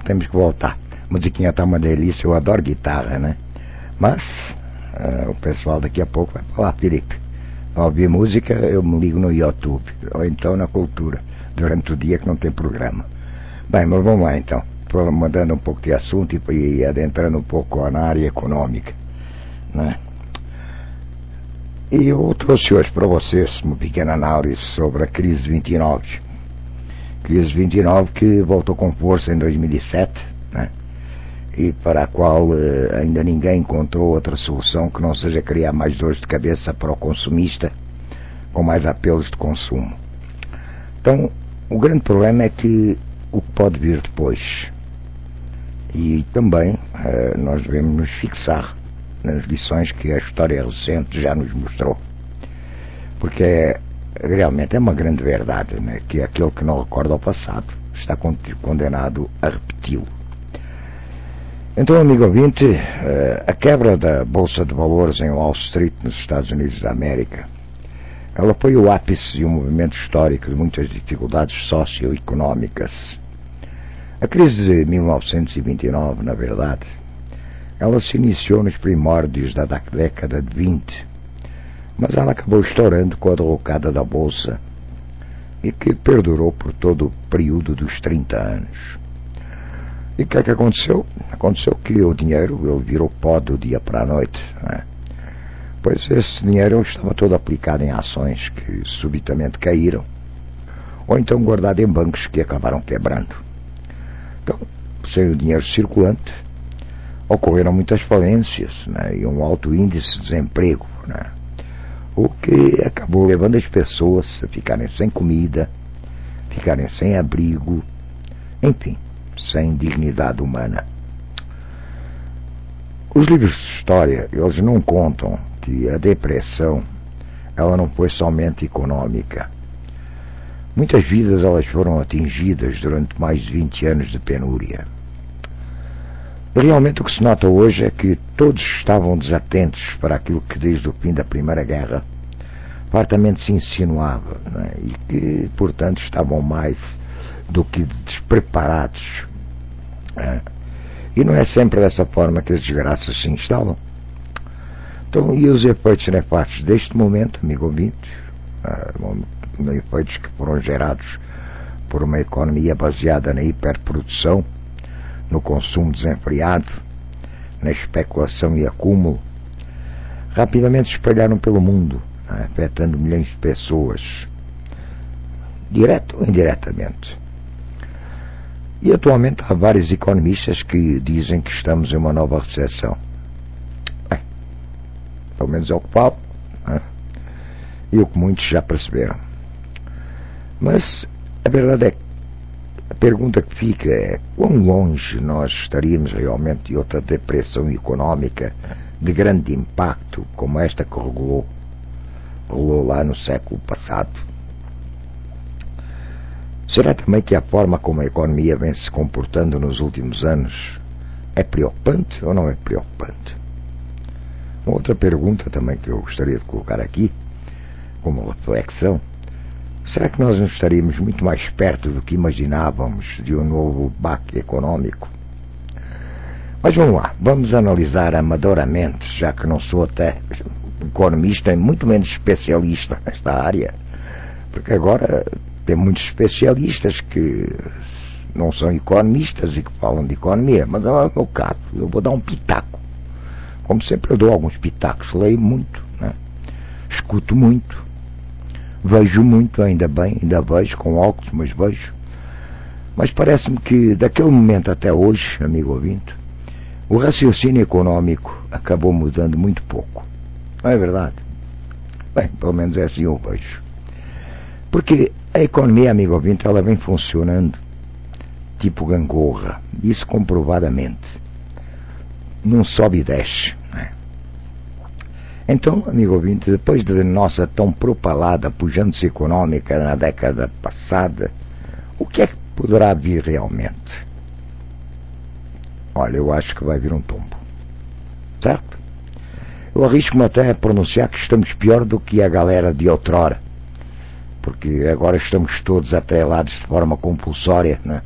temos que voltar. A musiquinha tá uma delícia, eu adoro guitarra, né? Mas uh, o pessoal daqui a pouco vai falar, Felipe, ao ouvir música eu me ligo no YouTube, ou então na Cultura, durante o dia que não tem programa. Bem, mas vamos lá então, mudando um pouco de assunto e, e adentrando um pouco na área econômica, né? E eu trouxe hoje para vocês uma pequena análise sobre a crise vinte e nove. Crise vinte e nove que voltou com força em dois mil e sete, né? E para a qual eh, ainda ninguém encontrou outra solução que não seja criar mais dores de cabeça para o consumista com mais apelos de consumo. Então, o grande problema é que o que pode vir depois. E também eh, nós devemos nos fixar nas lições que a história recente já nos mostrou. Porque é, realmente é uma grande verdade, né? Que aquele que não recorda o passado está condenado a repeti-lo. Então, amigo ouvinte, a quebra da Bolsa de Valores em Wall Street, nos Estados Unidos da América, ela foi o ápice de um movimento histórico de muitas dificuldades socioeconómicas. A crise de mil novecentos e vinte e nove, na verdade, ela se iniciou nos primórdios da década de vinte, mas ela acabou estourando com a derrocada da Bolsa e que perdurou por todo o período dos trinta anos. E o que é que aconteceu? Aconteceu que o dinheiro ele virou pó do dia para a noite, né? Pois esse dinheiro estava todo aplicado em ações que subitamente caíram, ou então guardado em bancos que acabaram quebrando. Então, sem o dinheiro circulante, ocorreram muitas falências, né? E um alto índice de desemprego, né? O que acabou levando as pessoas a ficarem sem comida, ficarem sem abrigo, enfim, sem dignidade humana. Os livros de história, eles não contam que a depressão, ela não foi somente econômica. Muitas vidas elas foram atingidas durante mais de vinte anos de penúria. Realmente o que se nota hoje é que todos estavam desatentos para aquilo que desde o fim da Primeira Guerra fartamente se insinuava, né? E que, portanto, estavam mais do que despreparados. É. E não é sempre dessa forma que as desgraças se instalam. Então, e os efeitos nefastos deste momento, amigo ouvinte, uh, efeitos que foram gerados por uma economia baseada na hiperprodução, no consumo desenfreado, na especulação e acúmulo, rapidamente se espalharam pelo mundo, né, afetando milhões de pessoas, direto ou indiretamente. E atualmente há vários economistas que dizem que estamos em uma nova recessão. Bem, pelo menos é o que falo, né? E o que muitos já perceberam. Mas a verdade é que a pergunta que fica é: quão longe nós estaríamos realmente de outra depressão económica de grande impacto como esta que rolou, rolou lá no século passado? Será também que a forma como a economia vem se comportando nos últimos anos é preocupante ou não é preocupante? Uma outra pergunta também que eu gostaria de colocar aqui, como reflexão: será que nós não estaríamos muito mais perto do que imaginávamos de um novo baque econômico? Mas vamos lá, vamos analisar amadoramente, já que não sou até economista e muito menos especialista nesta área, porque agora tem muitos especialistas que não são economistas e que falam de economia, mas não é o meu caso. Eu vou dar um pitaco. Como sempre eu dou alguns pitacos, leio muito, né? Escuto muito, vejo muito, ainda bem, ainda vejo com óculos, mas vejo. Mas parece-me que daquele momento até hoje, amigo ouvinte, o raciocínio económico acabou mudando muito pouco. Não é verdade? Bem, pelo menos é assim eu vejo. Porque a economia, amigo ouvinte, ela vem funcionando tipo gangorra, isso comprovadamente. Não sobe e desce, né? Então, amigo ouvinte, depois da nossa tão propalada pujança económica na década passada, o que é que poderá vir realmente? Olha, eu acho que vai vir um tombo. Certo? Eu arrisco-me até a pronunciar que estamos pior do que a galera de outrora, porque agora estamos todos atrelados de forma compulsória, né,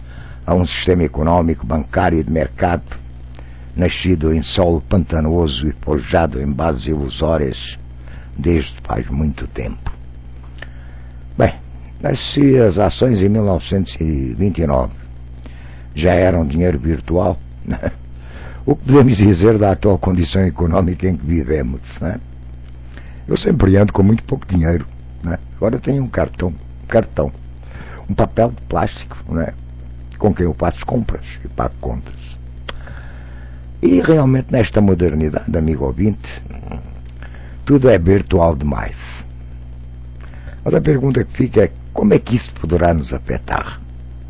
a um sistema econômico, bancário e de mercado, nascido em solo pantanoso e forjado em bases ilusórias desde faz muito tempo. Bem, se as ações em mil novecentos e vinte e nove já eram dinheiro virtual, né? O que podemos dizer da atual condição econômica em que vivemos, né? Eu sempre ando com muito pouco dinheiro, né? Agora eu tenho um cartão, um cartão, um papel de plástico, né? Com quem eu faço compras e pago contas. E realmente nesta modernidade, amigo ouvinte, tudo é virtual demais. Mas a pergunta que fica é: como é que isso poderá nos afetar?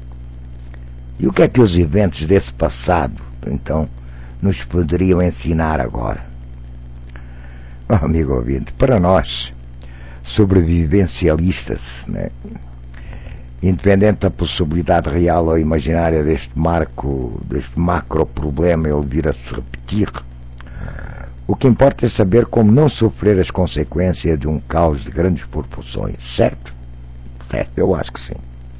E o que é que os eventos desse passado, então, nos poderiam ensinar agora? Oh, amigo ouvinte, para nós, sobrevivencialistas, né, independente da possibilidade real ou imaginária deste marco, deste macro problema ele vir a se repetir, o que importa é saber como não sofrer as consequências de um caos de grandes proporções, certo? Certo, eu acho que sim.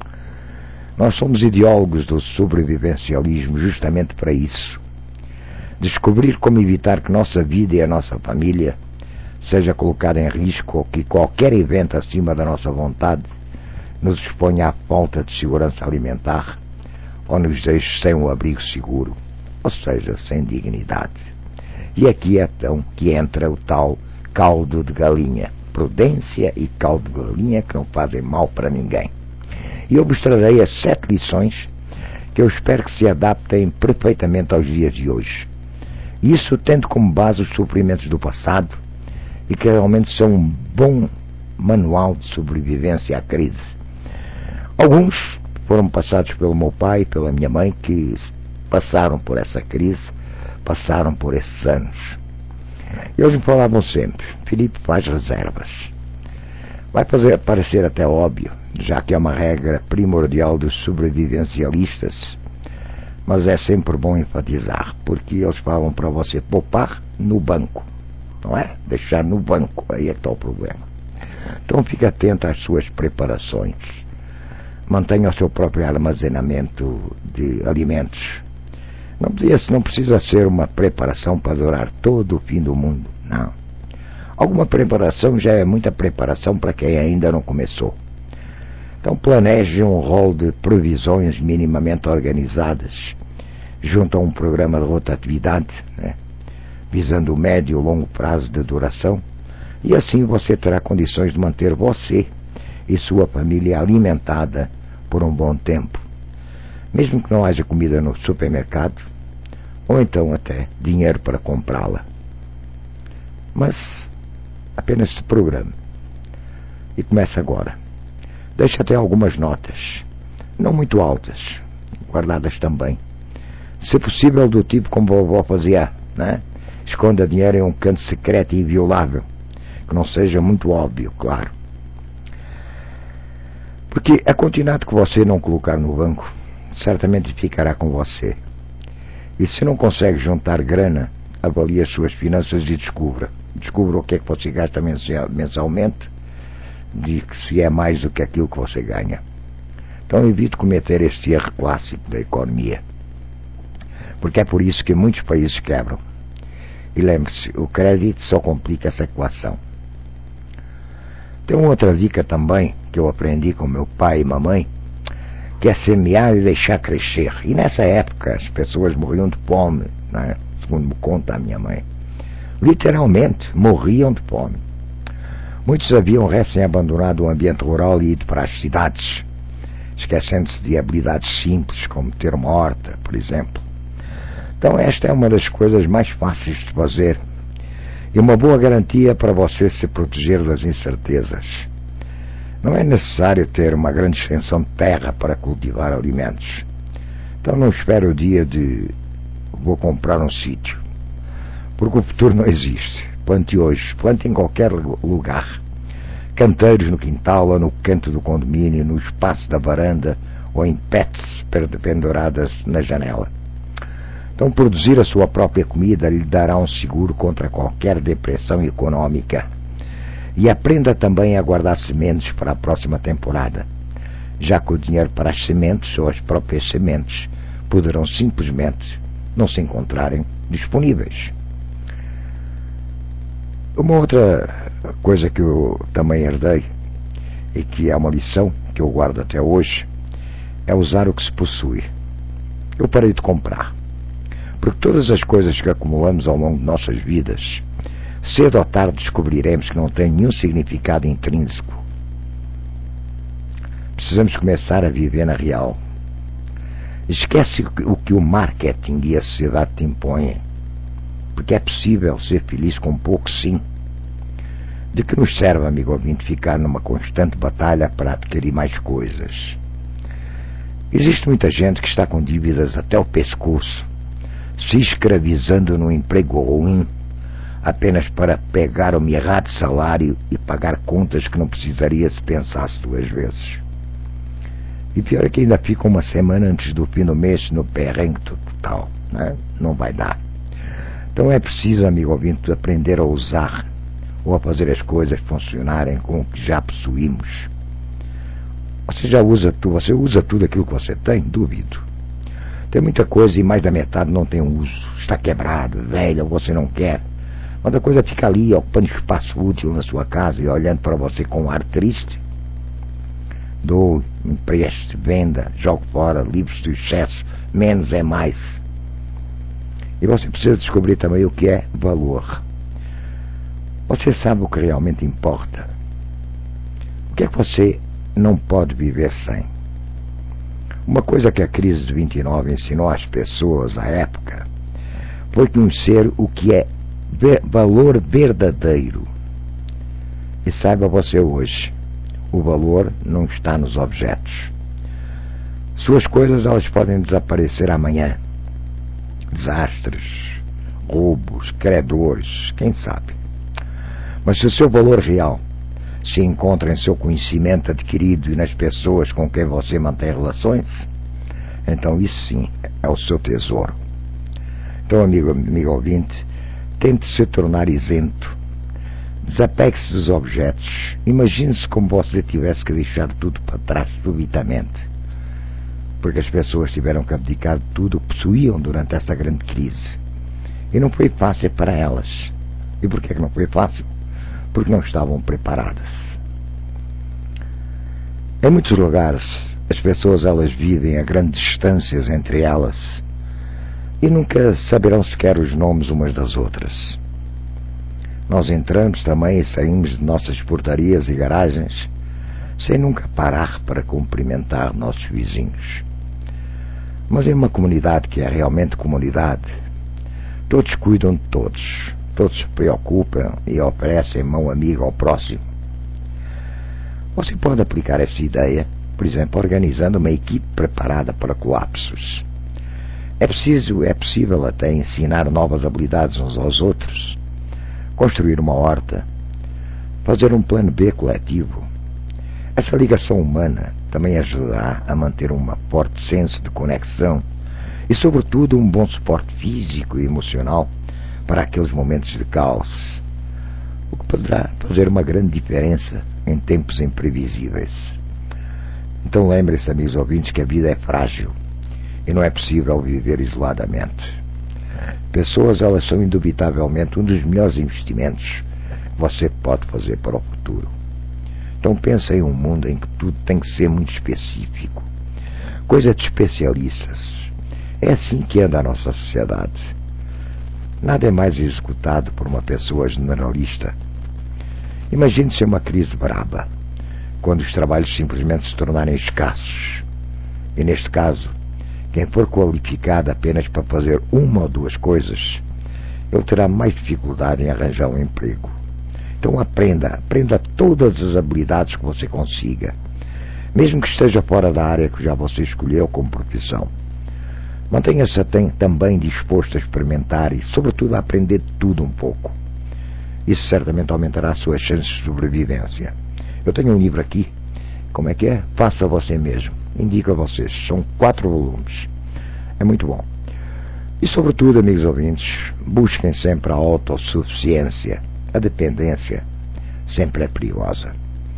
Nós somos ideólogos do sobrevivencialismo justamente para isso. Descobrir como evitar que nossa vida e a nossa família seja colocada em risco ou que qualquer evento acima da nossa vontade nos exponha à falta de segurança alimentar ou nos deixe sem um abrigo seguro, ou seja, sem dignidade. E aqui é então que entra o tal caldo de galinha. Prudência e caldo de galinha que não fazem mal para ninguém. E eu vos trarei as sete lições que eu espero que se adaptem perfeitamente aos dias de hoje. Isso tendo como base os sofrimentos do passado e que realmente são um bom manual de sobrevivência à crise. Alguns foram passados pelo meu pai e pela minha mãe, que passaram por essa crise, passaram por esses anos. Eles me falavam sempre: Filipe, faz reservas. Vai fazer parecer até óbvio, já que é uma regra primordial dos sobrevivencialistas, mas é sempre bom enfatizar, porque eles falam para você poupar no banco, não é? Deixar no banco, aí é que está o problema. Então fique atento às suas preparações. Mantenha o seu próprio armazenamento de alimentos. Não precisa, não precisa ser uma preparação para durar todo o fim do mundo, não. Alguma preparação já é muita preparação para quem ainda não começou. Então planeje um rol de provisões minimamente organizadas, junto a um programa de rotatividade, né, visando o médio e longo prazo de duração, e assim você terá condições de manter você e sua família alimentada por um bom tempo, mesmo que não haja comida no supermercado, ou então até dinheiro para comprá-la. Mas apenas se programe. E comece agora. Deixe até algumas notas, não muito altas, guardadas também. Se possível, do tipo como a vovó fazia, né? Esconda dinheiro em um canto secreto e inviolável, que não seja muito óbvio, claro. Porque a quantidade que você não colocar no banco certamente ficará com você. E se não consegue juntar grana, avalie as suas finanças e descubra. Descubra o que é que você gasta mensalmente, de que se é mais do que aquilo que você ganha. Então evite cometer este erro clássico da economia. Porque é por isso que muitos países quebram. E lembre-se, o crédito só complica essa equação. Tem uma outra dica também que eu aprendi com meu pai e mamãe, que é semear e deixar crescer. E nessa época as pessoas morriam de fome, né? Segundo me conta a minha mãe. Literalmente morriam de fome. Muitos haviam recém-abandonado o ambiente rural e ido para as cidades, esquecendo-se de habilidades simples, como ter uma horta, por exemplo. Então esta é uma das coisas mais fáceis de fazer e uma boa garantia para você se proteger das incertezas. Não é necessário ter uma grande extensão de terra para cultivar alimentos. Então não espere o dia de vou comprar um sítio, porque o futuro não existe. Plante hoje, plante em qualquer lugar. Canteiros no quintal ou no canto do condomínio, no espaço da varanda ou em pets penduradas na janela. Então produzir a sua própria comida lhe dará um seguro contra qualquer depressão econômica. E aprenda também a guardar sementes para a próxima temporada. já que o dinheiro para as sementes ou as próprias sementes poderão simplesmente não se encontrarem disponíveis. Uma outra coisa que eu também herdei e que é uma lição que eu guardo até hoje é usar o que se possui. Eu parei de comprar, porque todas as coisas que acumulamos ao longo de nossas vidas, cedo ou tarde descobriremos que não têm nenhum significado intrínseco. Precisamos começar a viver na real. Esquece o que o marketing e a sociedade te impõem, porque é possível ser feliz com pouco, sim. De que nos serve, amigo ouvinte, ficar numa constante batalha para adquirir mais coisas? Existe muita gente que está com dívidas até o pescoço, se escravizando num emprego ruim, apenas para pegar o mirrado salário e pagar contas que não precisaria se pensasse duas vezes. E pior é que ainda fica uma semana antes do fim do mês no perrengue total, né? Não vai dar. Então é preciso, amigo ouvinte, aprender a usar ou a fazer as coisas funcionarem com o que já possuímos. Você já usa tudo, você usa tudo aquilo que você tem? Duvido. Tem muita coisa e mais da metade não tem uso. Está quebrado, velho, ou você não quer. Quando a coisa fica ali, ocupando espaço útil na sua casa e olhando para você com um ar triste, doe, empreste, venda, jogue fora, livre-se do excesso, menos é mais. E você precisa descobrir também o que é valor. Você sabe o que realmente importa. O que é que você não pode viver sem? Uma coisa que a crise de vinte e nove ensinou às pessoas à época foi conhecer o que é valor verdadeiro. E saiba você hoje, o valor não está nos objetos. Suas coisas, elas podem desaparecer amanhã. Desastres, roubos, credores, quem sabe. Mas se o seu valor real se encontra em seu conhecimento adquirido e nas pessoas com quem você mantém relações, então isso sim é o seu tesouro. Então, amigo, amigo ouvinte, tente se tornar isento. Desapegue-se dos objetos. Imagine-se como você tivesse que deixar tudo para trás subitamente, porque as pessoas tiveram que abdicar de tudo o que possuíam durante esta grande crise. E não foi fácil para elas. E por que não foi fácil? Porque não estavam preparadas. Em muitos lugares, as pessoas elas vivem a grandes distâncias entre elas e nunca saberão sequer os nomes umas das outras. Nós entramos também e saímos de nossas portarias e garagens sem nunca parar para cumprimentar nossos vizinhos. Mas em uma comunidade que é realmente comunidade, todos cuidam de todos, todos se preocupam e oferecem mão amiga ao próximo. Você pode aplicar essa ideia, por exemplo, organizando uma equipe preparada para colapsos. É preciso, é possível até ensinar novas habilidades uns aos outros, construir uma horta, fazer um plano B coletivo. Essa ligação humana também ajudará a manter um forte senso de conexão e, sobretudo, um bom suporte físico e emocional para aqueles momentos de caos, o que poderá fazer uma grande diferença em tempos imprevisíveis. Então lembre-se, amigos ouvintes, que a vida é frágil e não é possível viver isoladamente. Pessoas, elas são indubitavelmente um dos melhores investimentos que você pode fazer para o futuro. Então pensa em um mundo em que tudo tem que ser muito específico, coisa de especialistas. É assim que anda a nossa sociedade. Nada é mais executado por uma pessoa generalista. Imagine-se uma crise braba, quando os trabalhos simplesmente se tornarem escassos. E neste caso, quem for qualificado apenas para fazer uma ou duas coisas, ele terá mais dificuldade em arranjar um emprego. Então aprenda, aprenda todas as habilidades que você consiga, mesmo que esteja fora da área que já você escolheu como profissão. Mantenha-se também disposto a experimentar e, sobretudo, a aprender tudo um pouco. Isso certamente aumentará as suas chances de sobrevivência. Eu tenho um livro aqui. Como é que é? Faça você mesmo. Indico a vocês. São quatro volumes. É muito bom. E, sobretudo, amigos ouvintes, busquem sempre a autossuficiência. A dependência sempre é perigosa.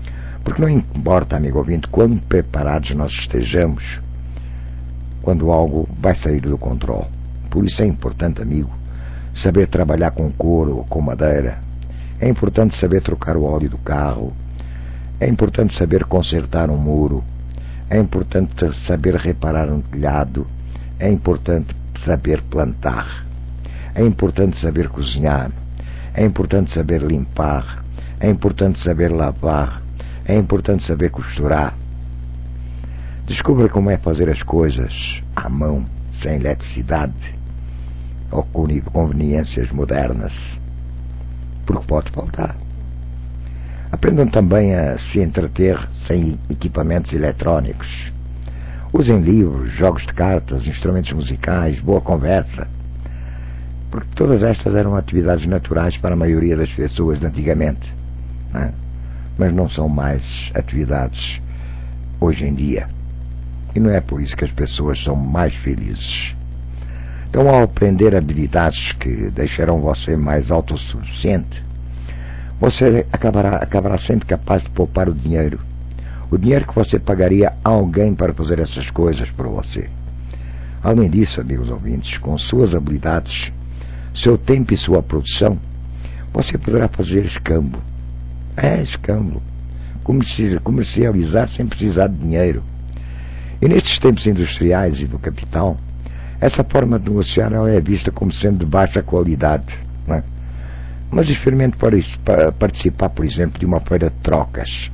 Porque não importa, amigo ouvinte, quão preparados nós estejamos, quando algo vai sair do controle. Por isso é importante, amigo, saber trabalhar com couro ou com madeira. É importante saber trocar o óleo do carro. É importante saber consertar um muro. É importante saber reparar um telhado. É importante saber plantar. É importante saber cozinhar. É importante saber limpar. É importante saber lavar. É importante saber costurar. Descubra como é fazer as coisas à mão, sem eletricidade ou com conveniências modernas, porque pode faltar. Aprendam também a se entreter sem equipamentos eletrónicos. Usem livros, jogos de cartas, instrumentos musicais, boa conversa, porque todas estas eram atividades naturais para a maioria das pessoas de antigamente, não é? Mas não são mais atividades hoje em dia. E não é por isso que as pessoas são mais felizes. Então, ao aprender habilidades que deixarão você mais autossuficiente, você acabará, acabará sendo capaz de poupar o dinheiro. O dinheiro que você pagaria a alguém para fazer essas coisas por você. Além disso, amigos ouvintes, com suas habilidades, seu tempo e sua produção, você poderá fazer escambo. É, escambo. Comercializar sem precisar de dinheiro. E nestes tempos industriais e do capital, essa forma de negociar é vista como sendo de baixa qualidade, não é? Mas experimente para participar, por exemplo, de uma feira de trocas.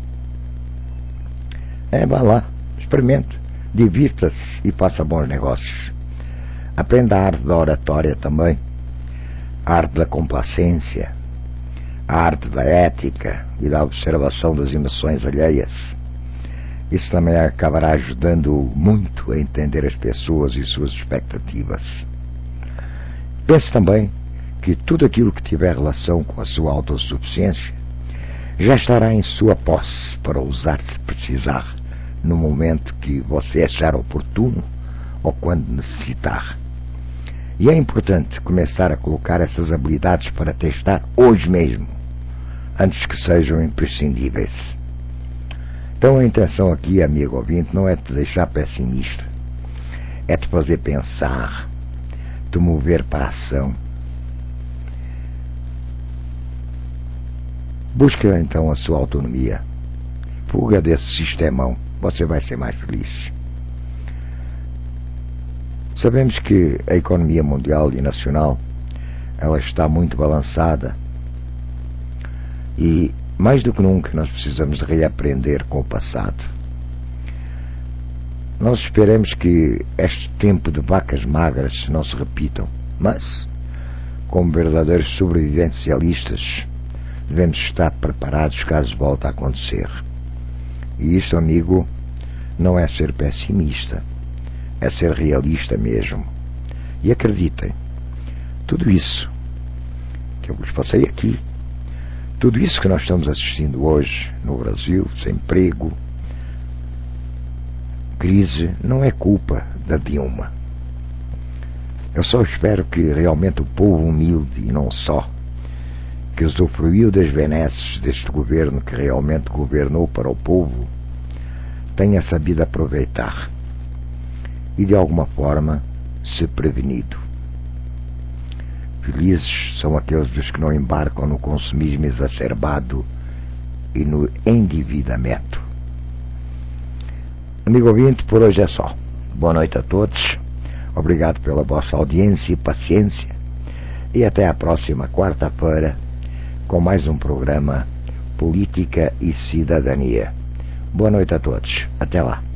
É, vá lá, experimente, divirta-se e faça bons negócios. Aprenda a arte da oratória também, a arte da complacência, a arte da ética e da observação das emoções alheias. Isso também acabará ajudando muito a entender as pessoas e suas expectativas. Pense também que tudo aquilo que tiver relação com a sua autossuficiência já estará em sua posse para usar se precisar, no momento que você achar oportuno ou quando necessitar. E é importante começar a colocar essas habilidades para testar hoje mesmo, antes que sejam imprescindíveis. Então a intenção aqui, amigo ouvinte, não é te deixar pessimista, é te fazer pensar, te mover para a ação. Busca então a sua autonomia, fuga desse sistemão, você vai ser mais feliz. Sabemos que a economia mundial e nacional, ela está muito balançada e mais do que nunca nós precisamos de reaprender com o passado. Nós esperemos que este tempo de vacas magras não se repitam, mas, como verdadeiros sobrevivencialistas, devemos estar preparados caso volte a acontecer. E isto, amigo, não é ser pessimista, é ser realista mesmo. E acreditem, tudo isso que eu vos passei aqui, tudo isso que nós estamos assistindo hoje no Brasil, desemprego, crise, não é culpa da Dilma. Eu só espero que realmente o povo humilde, e não só, que usufruiu das benesses deste governo que realmente governou para o povo, tenha sabido aproveitar e de alguma forma se prevenido. Felizes são aqueles dos que não embarcam no consumismo exacerbado e no endividamento. Amigo ouvinte, por hoje é só. Boa noite a todos, obrigado pela vossa audiência e paciência, e até a próxima quarta-feira com mais um programa Política e Cidadania. Boa noite a todos, até lá.